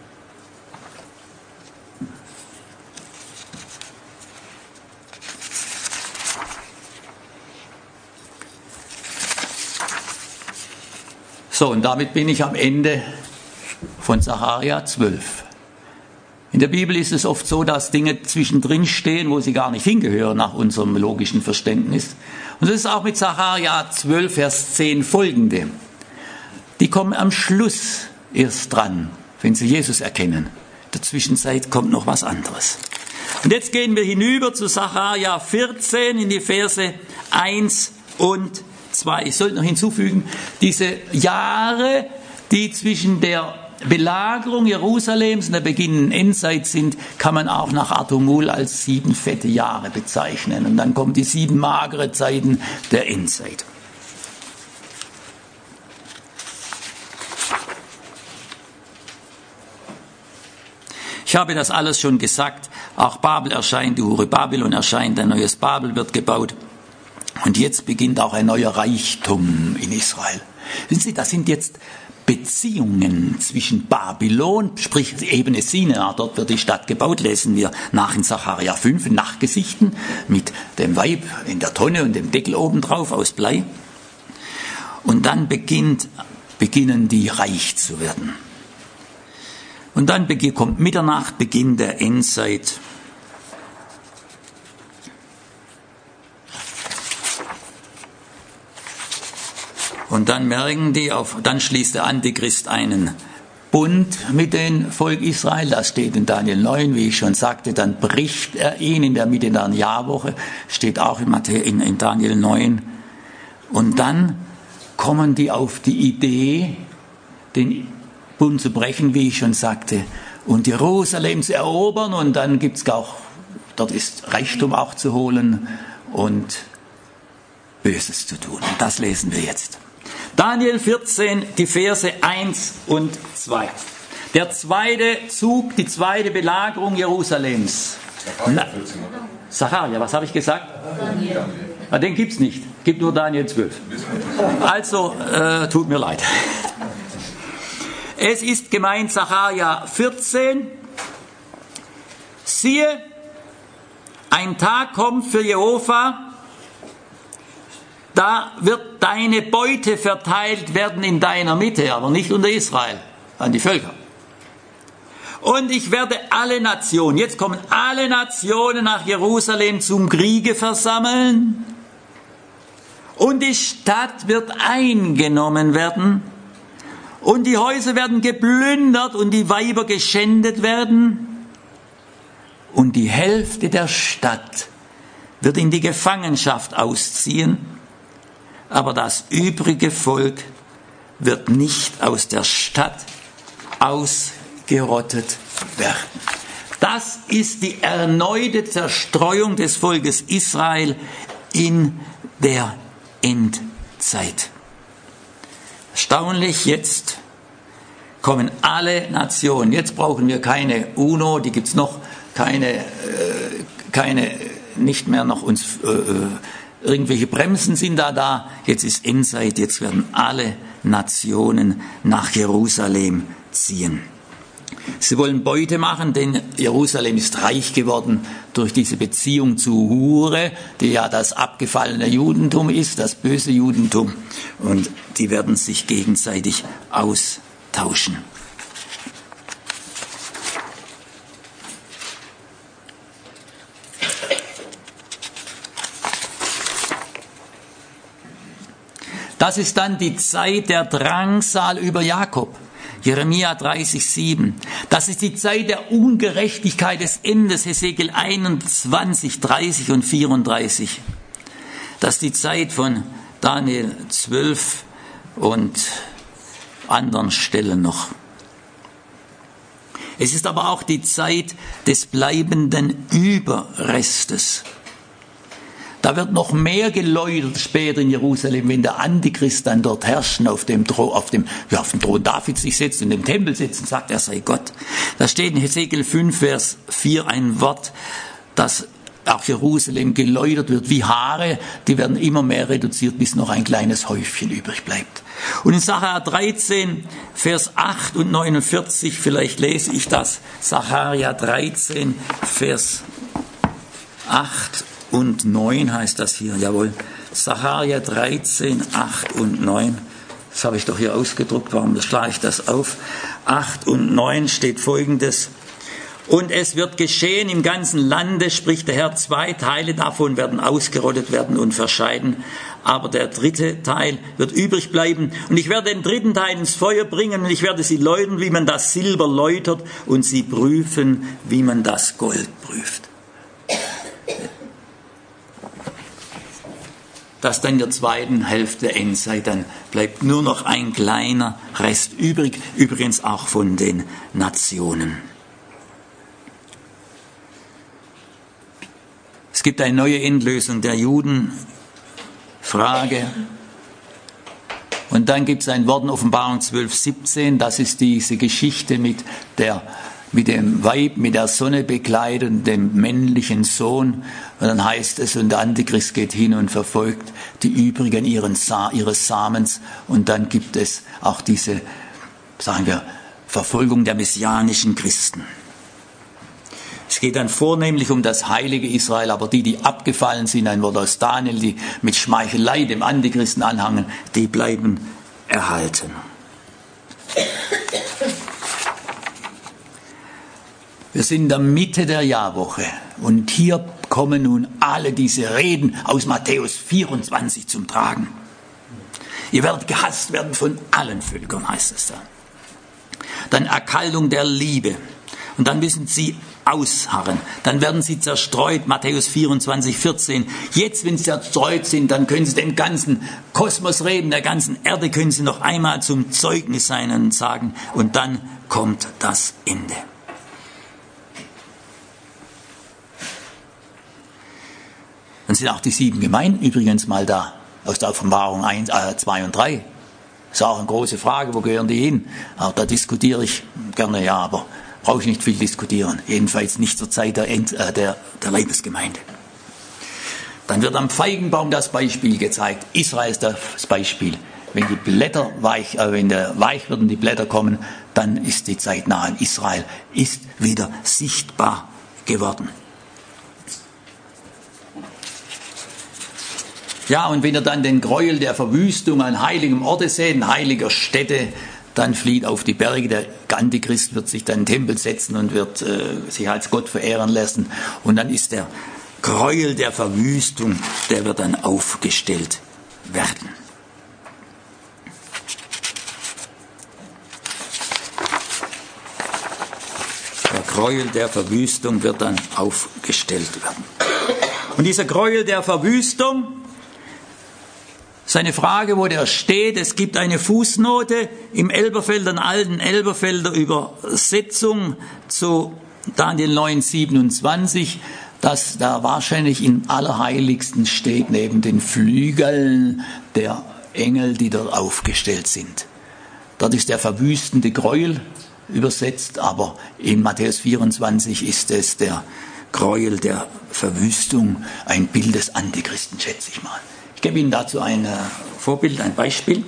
So, und damit bin ich am Ende von Sacharja zwölf. In der Bibel ist es oft so, dass Dinge zwischendrin stehen, wo sie gar nicht hingehören nach unserem logischen Verständnis. Und das ist auch mit Sacharja zwölf, Vers zehn folgende. Die kommen am Schluss erst dran, wenn sie Jesus erkennen. In der Zwischenzeit kommt noch was anderes. Und jetzt gehen wir hinüber zu Sacharja vierzehn in die Verse eins und zwei. Ich sollte noch hinzufügen, diese Jahre, die zwischen der Belagerung Jerusalems und der beginnenden Endzeit sind, kann man auch nach Arthur Muhl als sieben fette Jahre bezeichnen. Und dann kommen die sieben magere Zeiten der Endzeit. Ich habe das alles schon gesagt. Auch Babel erscheint, die Hure Babylon erscheint, ein neues Babel wird gebaut. Und jetzt beginnt auch ein neuer Reichtum in Israel. Wissen Sie, das sind jetzt Beziehungen zwischen Babylon, sprich die Ebene Sinai, dort wird die Stadt gebaut, lesen wir nach in Sacharja fünf, in Nachgesichten, mit dem Weib in der Tonne und dem Deckel obendrauf aus Blei. Und dann beginnt, beginnen die reich zu werden. Und dann kommt Mitternacht, Beginn der Endzeit. Und dann merken die, auf, dann schließt der Antichrist einen Bund mit dem Volk Israel. Das steht in Daniel neun, wie ich schon sagte. Dann bricht er ihn in der Mitte der Jahrwoche. Steht auch in, Matthä- in, in Daniel neun. Und dann kommen die auf die Idee, den Bund zu brechen, wie ich schon sagte, und Jerusalem zu erobern. Und dann gibt's auch, dort ist Reichtum auch zu holen und Böses zu tun. Und das lesen wir jetzt. Daniel vierzehn, die Verse eins und zwei. Der zweite Zug, die zweite Belagerung Jerusalems. Sacharja, was habe ich gesagt? Daniel. Ah, den gibt's nicht. Gibt nur Daniel zwölf. Also, äh, tut mir leid. Es ist gemeint Sacharja vierzehn. Siehe, ein Tag kommt für Jehova, da wird deine Beute verteilt werden in deiner Mitte, aber nicht unter Israel, an die Völker. Und ich werde alle Nationen, jetzt kommen alle Nationen nach Jerusalem zum Kriege versammeln. Und die Stadt wird eingenommen werden. Und die Häuser werden geplündert und die Weiber geschändet werden. Und die Hälfte der Stadt wird in die Gefangenschaft ausziehen. Aber das übrige Volk wird nicht aus der Stadt ausgerottet werden. Das ist die erneute Zerstreuung des Volkes Israel in der Endzeit. Erstaunlich, jetzt kommen alle Nationen. Jetzt brauchen wir keine UNO, die gibt's noch, keine, äh, keine, nicht mehr noch uns, äh, irgendwelche Bremsen sind da da. Jetzt ist Endzeit, jetzt werden alle Nationen nach Jerusalem ziehen. Sie wollen Beute machen, denn Jerusalem ist reich geworden durch diese Beziehung zu Hure, die ja das abgefallene Judentum ist, das böse Judentum. Und die werden sich gegenseitig austauschen. Das ist dann die Zeit der Drangsal über Jakob. Jeremia dreißig, sieben. Das ist die Zeit der Ungerechtigkeit des Endes, Hesekiel einundzwanzig, dreißig und vierunddreißig. Das ist die Zeit von Daniel zwölf und anderen Stellen noch. Es ist aber auch die Zeit des bleibenden Überrestes. Da wird noch mehr geläutert später in Jerusalem, wenn der Antichrist dann dort herrschen, auf dem Thron, auf dem, ja, auf dem Thron Davids sich setzt und im Tempel sitzt und sagt, er sei Gott. Da steht in Hesekiel fünf, Vers vier ein Wort, dass auch Jerusalem geläutert wird wie Haare, die werden immer mehr reduziert, bis noch ein kleines Häufchen übrig bleibt. Und in Sacharja dreizehn, Vers acht und neunundvierzig, vielleicht lese ich das, Sacharja dreizehn, Vers acht und neun heißt das hier, jawohl. Sacharja dreizehn, acht und neun. Das habe ich doch hier ausgedruckt, warum schlage ich das auf? acht und neun steht Folgendes. Und es wird geschehen im ganzen Lande, spricht der Herr, zwei Teile davon werden ausgerottet werden und verscheiden, aber der dritte Teil wird übrig bleiben. Und ich werde den dritten Teil ins Feuer bringen und ich werde sie läutern, wie man das Silber läutert, und sie prüfen, wie man das Gold prüft. Dass dann in der zweiten Hälfte der Endzeit, dann bleibt nur noch ein kleiner Rest übrig, übrigens auch von den Nationen. Es gibt eine neue Endlösung der Judenfrage. Und dann gibt es ein Wort in Offenbarung zwölf, siebzehn, das ist diese Geschichte mit der mit dem Weib, mit der Sonne bekleidet und dem männlichen Sohn. Und dann heißt es, und der Antichrist geht hin und verfolgt die übrigen ihren Sa- ihres Samens. Und dann gibt es auch diese, sagen wir, Verfolgung der messianischen Christen. Es geht dann vornehmlich um das heilige Israel, aber die, die abgefallen sind, ein Wort aus Daniel, die mit Schmeichelei dem Antichristen anhangen, die bleiben erhalten. Wir sind in der Mitte der Jahrwoche und hier kommen nun alle diese Reden aus Matthäus vierundzwanzig zum Tragen. Ihr werdet gehasst werden von allen Völkern, heißt es da. Dann Erkaltung der Liebe. Und dann müssen sie ausharren. Dann werden sie zerstreut, Matthäus vierundzwanzig, vierzehn. Jetzt, wenn sie zerstreut sind, dann können sie den ganzen Kosmos reden, der ganzen Erde können sie noch einmal zum Zeugnis sein und sagen, und dann kommt das Ende. Dann sind auch die sieben Gemeinden übrigens mal da, aus der Offenbarung eins, äh, zwei und drei. Das ist auch eine große Frage, wo gehören die hin? Auch da diskutiere ich gerne, ja, aber brauche ich nicht viel diskutieren. Jedenfalls nicht zur Zeit der, End, äh, der, der Leibesgemeinde. Dann wird am Feigenbaum das Beispiel gezeigt. Israel ist das Beispiel. Wenn die Blätter weich, äh, wenn der weich wird und die Blätter kommen, dann ist die Zeit nahe. Israel ist wieder sichtbar geworden. Ja, und wenn ihr dann den Gräuel der Verwüstung an heiligem Orte seht, in heiliger Stätte, dann flieht auf die Berge. Der Antichrist wird sich dann in den Tempel setzen und wird äh, sich als Gott verehren lassen. Und dann ist der Gräuel der Verwüstung, der wird dann aufgestellt werden. Der Gräuel der Verwüstung wird dann aufgestellt werden. Und dieser Gräuel der Verwüstung, seine Frage, wo der steht, es gibt eine Fußnote im Elberfelder, alten Elberfelder Übersetzung zu Daniel neun, siebenundzwanzig, dass da wahrscheinlich im Allerheiligsten steht, neben den Flügeln der Engel, die dort aufgestellt sind. Dort ist der verwüstende Gräuel übersetzt, aber in Matthäus vierundzwanzig ist es der Gräuel der Verwüstung, ein Bild des Antichristen, schätze ich mal. Ich gebe Ihnen dazu ein äh, Vorbild, ein Beispiel.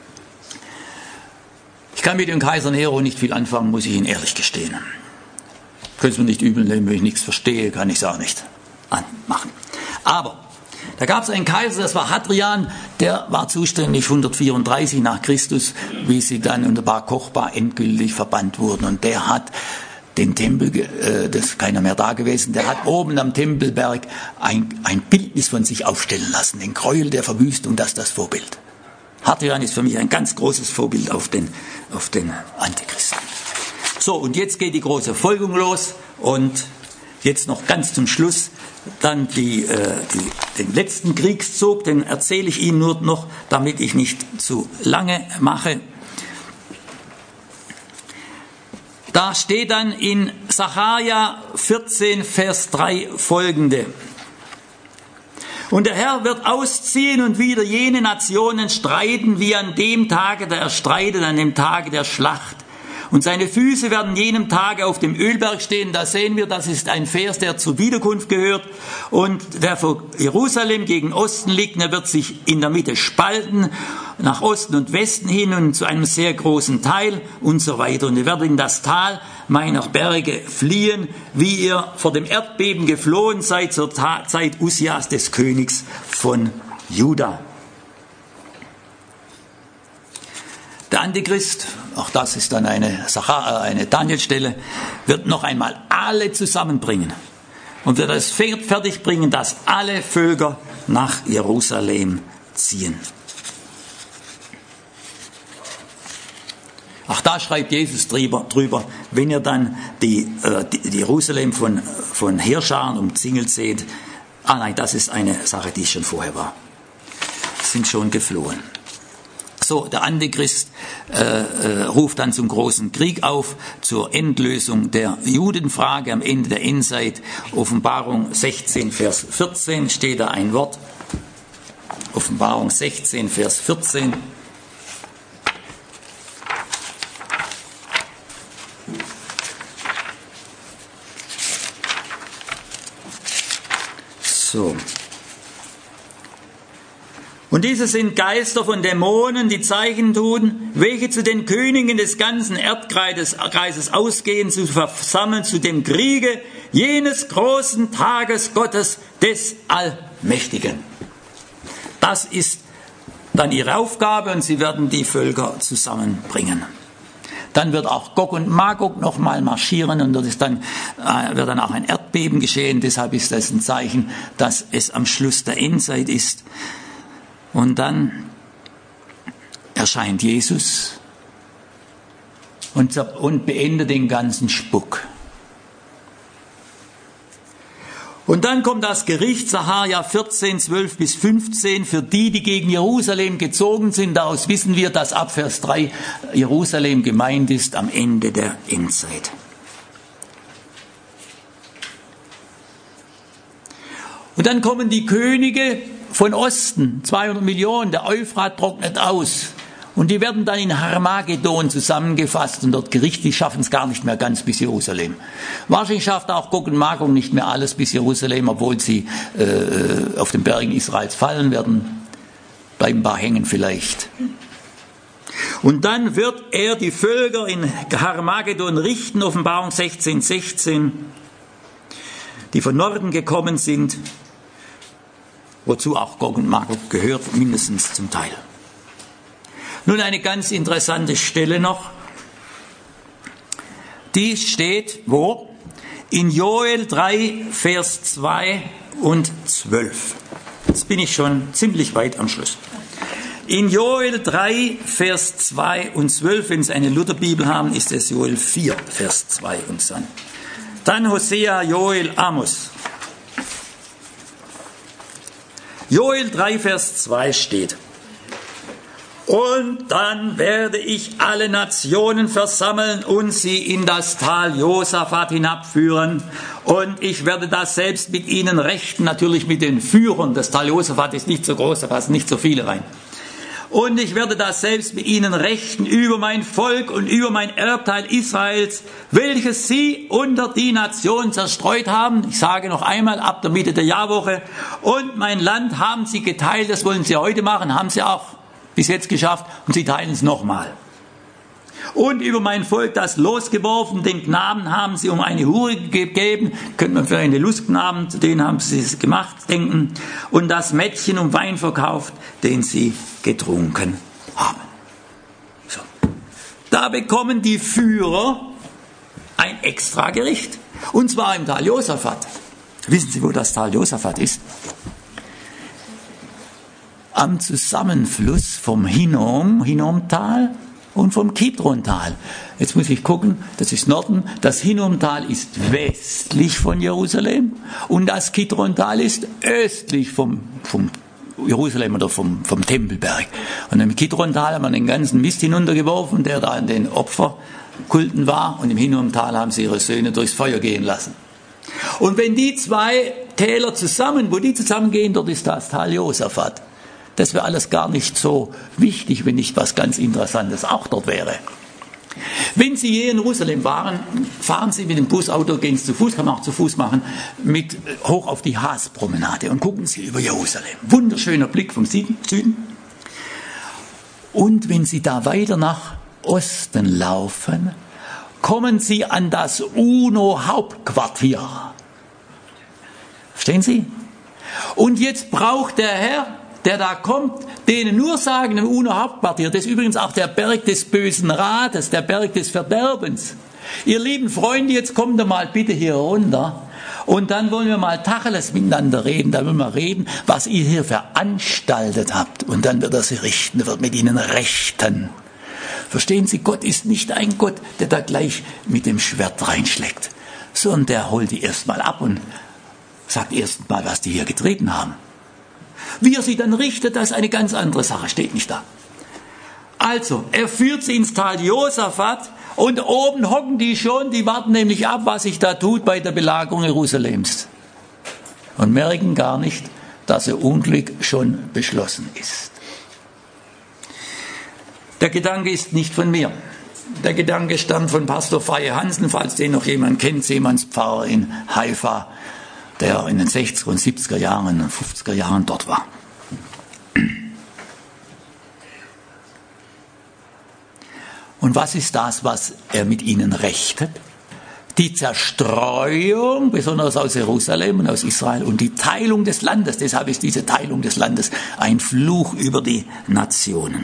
Ich kann mit dem Kaiser Nero nicht viel anfangen, muss ich Ihnen ehrlich gestehen. Können Sie mir nicht übel nehmen, wenn ich nichts verstehe, kann ich es auch nicht anmachen. Aber da gab es einen Kaiser, das war Hadrian, der war zuständig hundertvierunddreißig nach Christus, wie sie dann unter Bar Kochba endgültig verbannt wurden. Und der hat den Tempel, äh, das ist keiner mehr da gewesen, der hat oben am Tempelberg ein, ein Bildnis von sich aufstellen lassen, den Gräuel der Verwüstung, das ist das Vorbild. Hadrian ist für mich ein ganz großes Vorbild auf den, auf den Antichristen. So, und jetzt geht die große Folgung los und jetzt noch ganz zum Schluss dann die, äh, die, den letzten Kriegszug, den erzähle ich Ihnen nur noch, damit ich nicht zu lange mache. Da steht dann in Sacharja vierzehn, Vers drei folgende: Und der Herr wird ausziehen und wieder jene Nationen streiten, wie an dem Tage, da er streitet, an dem Tage der Schlacht. Und seine Füße werden jenem Tage auf dem Ölberg stehen. Da sehen wir, das ist ein Vers, der zur Wiederkunft gehört und der vor Jerusalem gegen Osten liegt. Und er wird sich in der Mitte spalten, nach Osten und Westen hin und zu einem sehr großen Teil und so weiter. Und ihr werdet in das Tal meiner Berge fliehen, wie ihr vor dem Erdbeben geflohen seid zur Zeit Usias des Königs von Juda. Der Antichrist, auch das ist dann eine, eine Daniel-Stelle, wird noch einmal alle zusammenbringen und wird es fertigbringen, dass alle Völker nach Jerusalem ziehen. Auch da schreibt Jesus drüber, drüber wenn ihr dann die, äh, die Jerusalem von, von Heerscharen umzingelt seht. Ah nein, das ist eine Sache, die schon vorher war. Sind schon geflohen. So, der Antichrist äh, äh, ruft dann zum großen Krieg auf, zur Endlösung der Judenfrage am Ende der Endzeit. Offenbarung sechzehn, Vers vierzehn steht da ein Wort. Offenbarung sechzehn, Vers vierzehn. So. Und diese sind Geister von Dämonen, die Zeichen tun, welche zu den Königen des ganzen Erdkreises ausgehen, zu versammeln zu dem Kriege jenes großen Tages Gottes des Allmächtigen. Das ist dann ihre Aufgabe und sie werden die Völker zusammenbringen. Dann wird auch Gog und Magog nochmal marschieren und dort ist dann, äh, wird dann auch ein Erdbeben geschehen. Deshalb ist das ein Zeichen, dass es am Schluss der Endzeit ist. Und dann erscheint Jesus und, und beendet den ganzen Spuck. Und dann kommt das Gericht, Sacharja vierzehn, zwölf bis fünfzehn, für die, die gegen Jerusalem gezogen sind. Daraus wissen wir, dass ab Vers drei Jerusalem gemeint ist am Ende der Endzeit. Und dann kommen die Könige von Osten, zweihundert Millionen, der Euphrat trocknet aus. Und die werden dann in Harmagedon zusammengefasst und dort Gericht, die schaffen es gar nicht mehr ganz bis Jerusalem. Wahrscheinlich schafft auch Gog und Magog nicht mehr alles bis Jerusalem, obwohl sie äh, auf den Bergen Israels fallen werden. Bleiben ein paar hängen vielleicht. Und dann wird er die Völker in Harmagedon richten, Offenbarung sechzehn, sechzehn, die von Norden gekommen sind, wozu auch Gog und Magog gehört, mindestens zum Teil. Nun eine ganz interessante Stelle noch. Die steht wo? In Joel drei, Vers zwei und zwölf. Jetzt bin ich schon ziemlich weit am Schluss. In Joel drei, Vers zwei und zwölf, wenn Sie eine Lutherbibel haben, ist es Joel vier, Vers zwei und dann. Dann Hosea, Joel, Amos. Joel drei, Vers zwei steht: Und dann werde ich alle Nationen versammeln und sie in das Tal Josaphat hinabführen. Und ich werde das selbst mit ihnen rechten, natürlich mit den Führern. Das Tal Josaphat ist nicht so groß, da passen nicht so viele rein. Und ich werde das selbst mit ihnen rechten über mein Volk und über mein Erbteil Israels, welches sie unter die Nation zerstreut haben. Ich sage noch einmal, ab der Mitte der Jahrwoche. Und mein Land haben sie geteilt, das wollen sie heute machen, haben sie auch bis jetzt geschafft, und sie teilen es nochmal. Und über mein Volk das losgeworfen, den Knaben haben sie um eine Hure gegeben, könnte man für eine Lustknaben, zu denen haben sie es gemacht, denken, und das Mädchen um Wein verkauft, den sie getrunken haben. So. Da bekommen die Führer ein extra Gericht, und zwar im Tal Josaphat. Wissen Sie, wo das Tal Josaphat ist? am Zusammenfluss vom Hinnom, Hinnomtal und vom Kidrontal. Jetzt muss ich gucken, das ist Norden, das Hinnomtal ist westlich von Jerusalem und das Kidrontal ist östlich vom, vom Jerusalem oder vom, vom Tempelberg. Und im Kidrontal haben wir den ganzen Mist hinuntergeworfen, der da in den Opferkulten war, und im Hinnomtal haben sie ihre Söhne durchs Feuer gehen lassen. Und wenn die zwei Täler zusammen, wo die zusammengehen, dort ist das Tal Josaphat. Das wäre alles gar nicht so wichtig, wenn nicht was ganz Interessantes auch dort wäre. Wenn Sie hier in Jerusalem waren, fahren Sie mit dem Busauto, gehen Sie zu Fuß, kann man auch zu Fuß machen, mit hoch auf die Haaspromenade und gucken Sie über Jerusalem. Wunderschöner Blick vom Süden. Und wenn Sie da weiter nach Osten laufen, kommen Sie an das UNO-Hauptquartier. Verstehen Sie? Und jetzt braucht der Herr, der da kommt, denen nur sagen, im UNO-Hauptquartier, das ist übrigens auch der Berg des bösen Rates, der Berg des Verderbens. Ihr lieben Freunde, jetzt kommt ihr mal bitte hier runter und dann wollen wir mal Tacheles miteinander reden, da wollen wir reden, was ihr hier veranstaltet habt, und dann wird er sie richten, wird mit ihnen rechten. Verstehen Sie, Gott ist nicht ein Gott, der da gleich mit dem Schwert reinschlägt, sondern der holt die erstmal ab und sagt erst mal, was die hier getreten haben. Wie er sie dann richtet, das ist eine ganz andere Sache, steht nicht da. Also, er führt sie ins Tal Josaphat und oben hocken die schon, die warten nämlich ab, was sich da tut bei der Belagerung Jerusalems. Und merken gar nicht, dass ihr Unglück schon beschlossen ist. Der Gedanke ist nicht von mir. Der Gedanke stammt von Pastor Faye Hansen, falls den noch jemand kennt, Seemannspfarrer in Haifa, der in den sechziger und siebziger Jahren und fünfziger Jahren dort war. Und was ist das, was er mit ihnen rechtet? Die Zerstreuung, besonders aus Jerusalem und aus Israel, und die Teilung des Landes. Deshalb ist diese Teilung des Landes ein Fluch über die Nationen.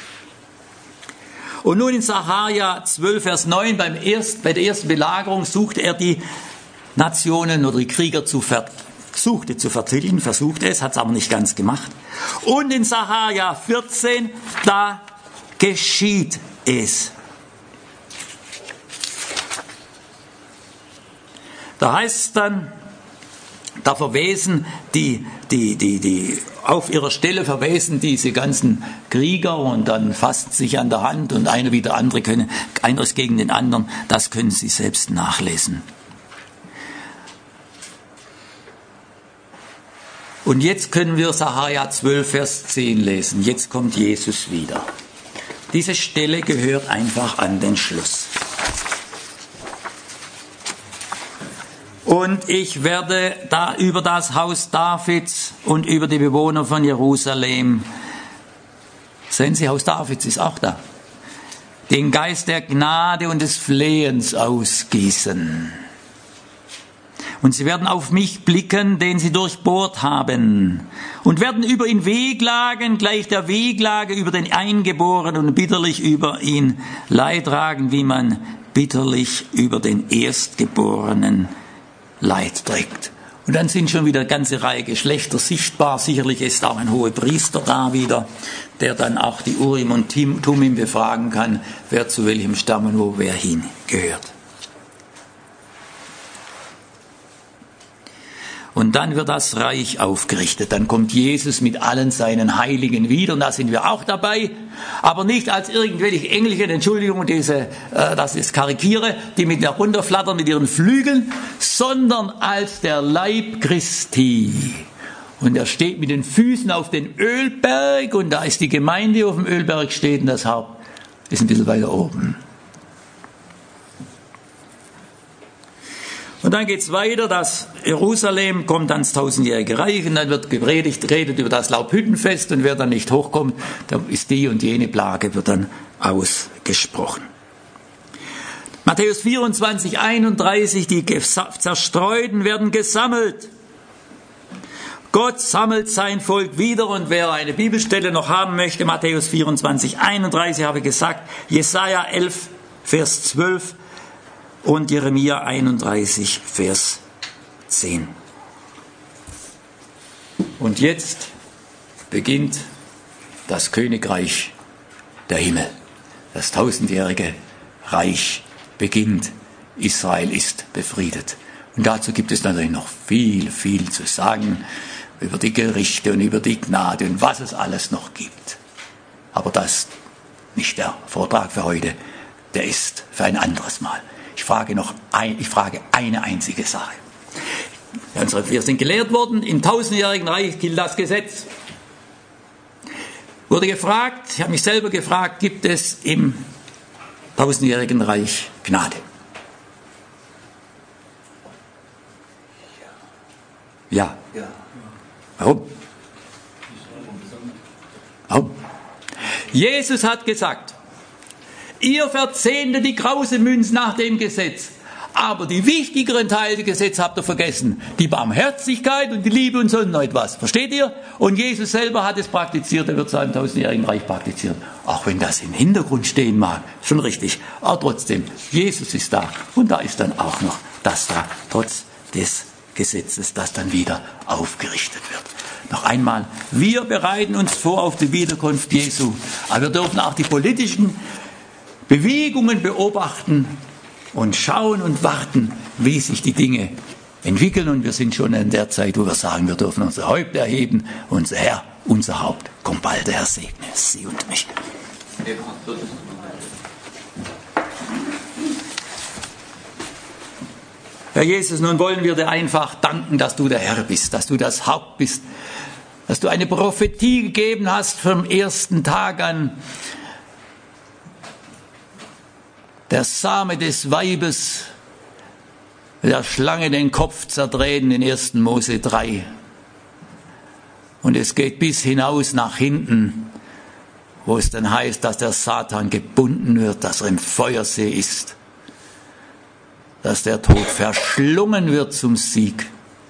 Und nun in Sacharja zwölf, Vers neun, beim erst, bei der ersten Belagerung sucht er die Nationen oder die Krieger zu ver, suchte zu vertilgen, versuchte es, hat es aber nicht ganz gemacht. Und in Sacharja vierzehn, da geschieht es. Da heißt es dann, da verwesen die, die, die, die, auf ihrer Stelle verwesen diese ganzen Krieger und dann fassen sich an der Hand und einer wie der andere können, einer ist gegen den anderen, das können Sie selbst nachlesen. Und jetzt können wir Sacharja zwölf, Vers zehn lesen. Jetzt kommt Jesus wieder. Diese Stelle gehört einfach an den Schluss. Und ich werde da über das Haus Davids und über die Bewohner von Jerusalem, sehen Sie, Haus Davids ist auch da, den Geist der Gnade und des Flehens ausgießen. Und sie werden auf mich blicken, den sie durchbohrt haben, und werden über ihn wehklagen, gleich der Wehklage über den Eingeborenen, und bitterlich über ihn Leid tragen, wie man bitterlich über den Erstgeborenen Leid trägt. Und dann sind schon wieder eine ganze Reihe Geschlechter sichtbar. Sicherlich ist auch ein hoher Priester da wieder, der dann auch die Urim und Tumim befragen kann, wer zu welchem Stamm und wo wer hingehört. Und dann wird das Reich aufgerichtet. Dann kommt Jesus mit allen seinen Heiligen wieder. Und da sind wir auch dabei. Aber nicht als irgendwelche Engelchen, Entschuldigung, diese, äh, das ist karikiere, die mit herunterflattern mit ihren Flügeln, sondern als der Leib Christi. Und er steht mit den Füßen auf den Ölberg. Und da ist die Gemeinde, die auf dem Ölberg steht. Und das Haupt ist ein bisschen weiter oben. Und dann geht's weiter, dass Jerusalem kommt ans tausendjährige Reich und dann wird gepredigt, redet über das Laubhüttenfest und wer dann nicht hochkommt, da ist die und jene Plage, wird dann ausgesprochen. Matthäus vierundzwanzig, einunddreißig, die Zerstreuten werden gesammelt. Gott sammelt sein Volk wieder, und wer eine Bibelstelle noch haben möchte, Matthäus vierundzwanzig, einunddreißig habe ich gesagt, Jesaja elf, Vers zwölf, und Jeremia einunddreißig, Vers zehn. Und jetzt beginnt das Königreich der Himmel. Das tausendjährige Reich beginnt. Israel ist befriedet. Und dazu gibt es natürlich noch viel, viel zu sagen über die Gerichte und über die Gnade und was es alles noch gibt. Aber das ist nicht der Vortrag für heute, der ist für ein anderes Mal. Ich frage noch ein, ich frage eine einzige Sache. Wir sind gelehrt worden, im tausendjährigen Reich gilt das Gesetz. Wurde gefragt, ich habe mich selber gefragt, gibt es im tausendjährigen Reich Gnade? Ja. Ja. Warum? Warum? Jesus hat gesagt, ihr verzehntet die krause Münze nach dem Gesetz, aber die wichtigeren Teile des Gesetzes habt ihr vergessen. Die Barmherzigkeit und die Liebe und sonst noch etwas. Versteht ihr? Und Jesus selber hat es praktiziert, er wird es im tausendjährigen Reich praktizieren. Auch wenn das im Hintergrund stehen mag, schon richtig. Aber trotzdem, Jesus ist da. Und da ist dann auch noch das da, trotz des Gesetzes, das dann wieder aufgerichtet wird. Noch einmal, wir bereiten uns vor auf die Wiederkunft Jesu. Aber wir dürfen auch die politischen Bewegungen beobachten und schauen und warten, wie sich die Dinge entwickeln. Und wir sind schon in der Zeit, wo wir sagen, wir dürfen unsere Häupter erheben. Unser Herr, unser Haupt, kommt bald, der Herr segne Sie und mich. Herr Jesus, nun wollen wir dir einfach danken, dass du der Herr bist, dass du das Haupt bist, dass du eine Prophetie gegeben hast vom ersten Tag an. Der Same des Weibes will der Schlange den Kopf zertreten in ersten Mose drei. Und es geht bis hinaus nach hinten, wo es dann heißt, dass der Satan gebunden wird, dass er im Feuersee ist, dass der Tod verschlungen wird zum Sieg.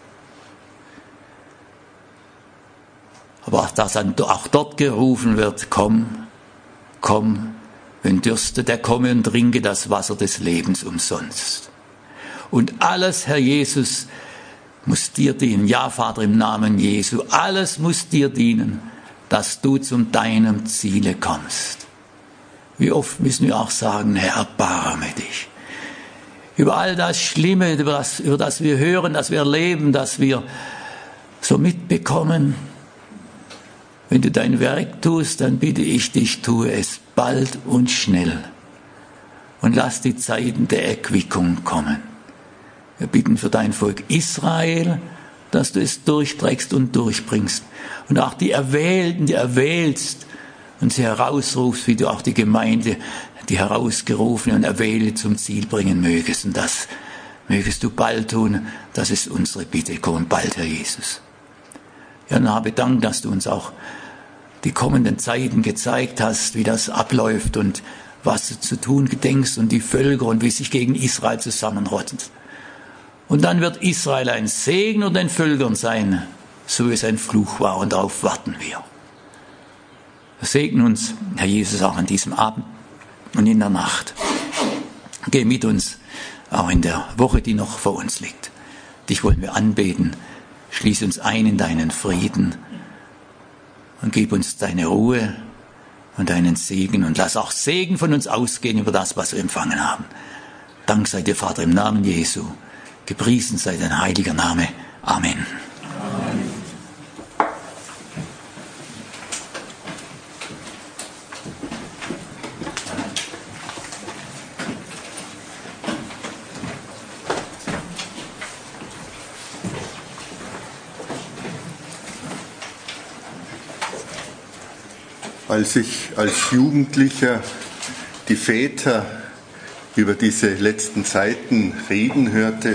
Aber dass dann auch dort gerufen wird, komm, komm, wenn dürstet, der komme und trinke das Wasser des Lebens umsonst. Und alles, Herr Jesus, muss dir dienen. Ja, Vater, im Namen Jesu, alles muss dir dienen, dass du zum deinem Ziele kommst. Wie oft müssen wir auch sagen, Herr, erbarme dich. Über all das Schlimme, über das, über das wir hören, das wir erleben, das wir so mitbekommen. Wenn du dein Werk tust, dann bitte ich dich, tue es bald und schnell. Und lass die Zeiten der Erquickung kommen. Wir bitten für dein Volk Israel, dass du es durchträgst und durchbringst. Und auch die Erwählten, die erwählst und sie herausrufst, wie du auch die Gemeinde, die herausgerufene und Erwählte zum Ziel bringen mögest. Und das mögest du bald tun. Das ist unsere Bitte. Komm bald, Herr Jesus. Ja, und habe Dank, dass du uns auch die kommenden Zeiten gezeigt hast, wie das abläuft und was du zu tun gedenkst und die Völker und wie sich gegen Israel zusammenrotten. Und dann wird Israel ein Segen und den Völkern sein, so wie es ein Fluch war, und darauf warten wir. Wir segnen uns, Herr Jesus, auch an diesem Abend und in der Nacht. Geh mit uns, auch in der Woche, die noch vor uns liegt. Dich wollen wir anbeten. Schließ uns ein in deinen Frieden und gib uns deine Ruhe und deinen Segen und lass auch Segen von uns ausgehen über das, was wir empfangen haben. Dank sei dir, Vater, im Namen Jesu. Gepriesen sei dein heiliger Name. Amen. Amen. Als ich als Jugendlicher die Väter über diese letzten Zeiten reden hörte,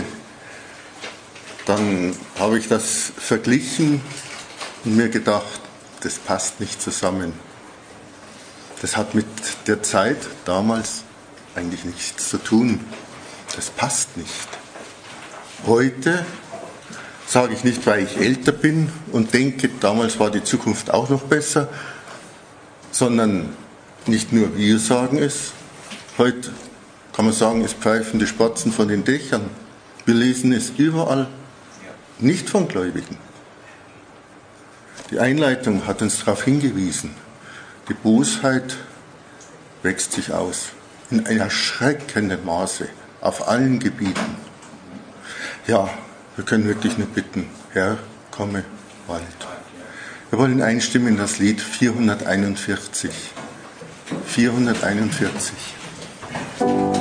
dann habe ich das verglichen und mir gedacht, das passt nicht zusammen. Das hat mit der Zeit damals eigentlich nichts zu tun. Das passt nicht. Heute sage ich nicht, weil ich älter bin und denke, damals war die Zukunft auch noch besser, sondern nicht nur wir sagen es. Heute kann man sagen, es pfeifen die Spatzen von den Dächern. Wir lesen es überall, nicht von Gläubigen. Die Einleitung hat uns darauf hingewiesen. Die Bosheit wächst sich aus, in erschreckendem Maße, auf allen Gebieten. Ja, wir können wirklich nur bitten, Herr, komme bald. Wir wollen einstimmen in das Lied vierhunderteinundvierzig. vierhunderteinundvierzig.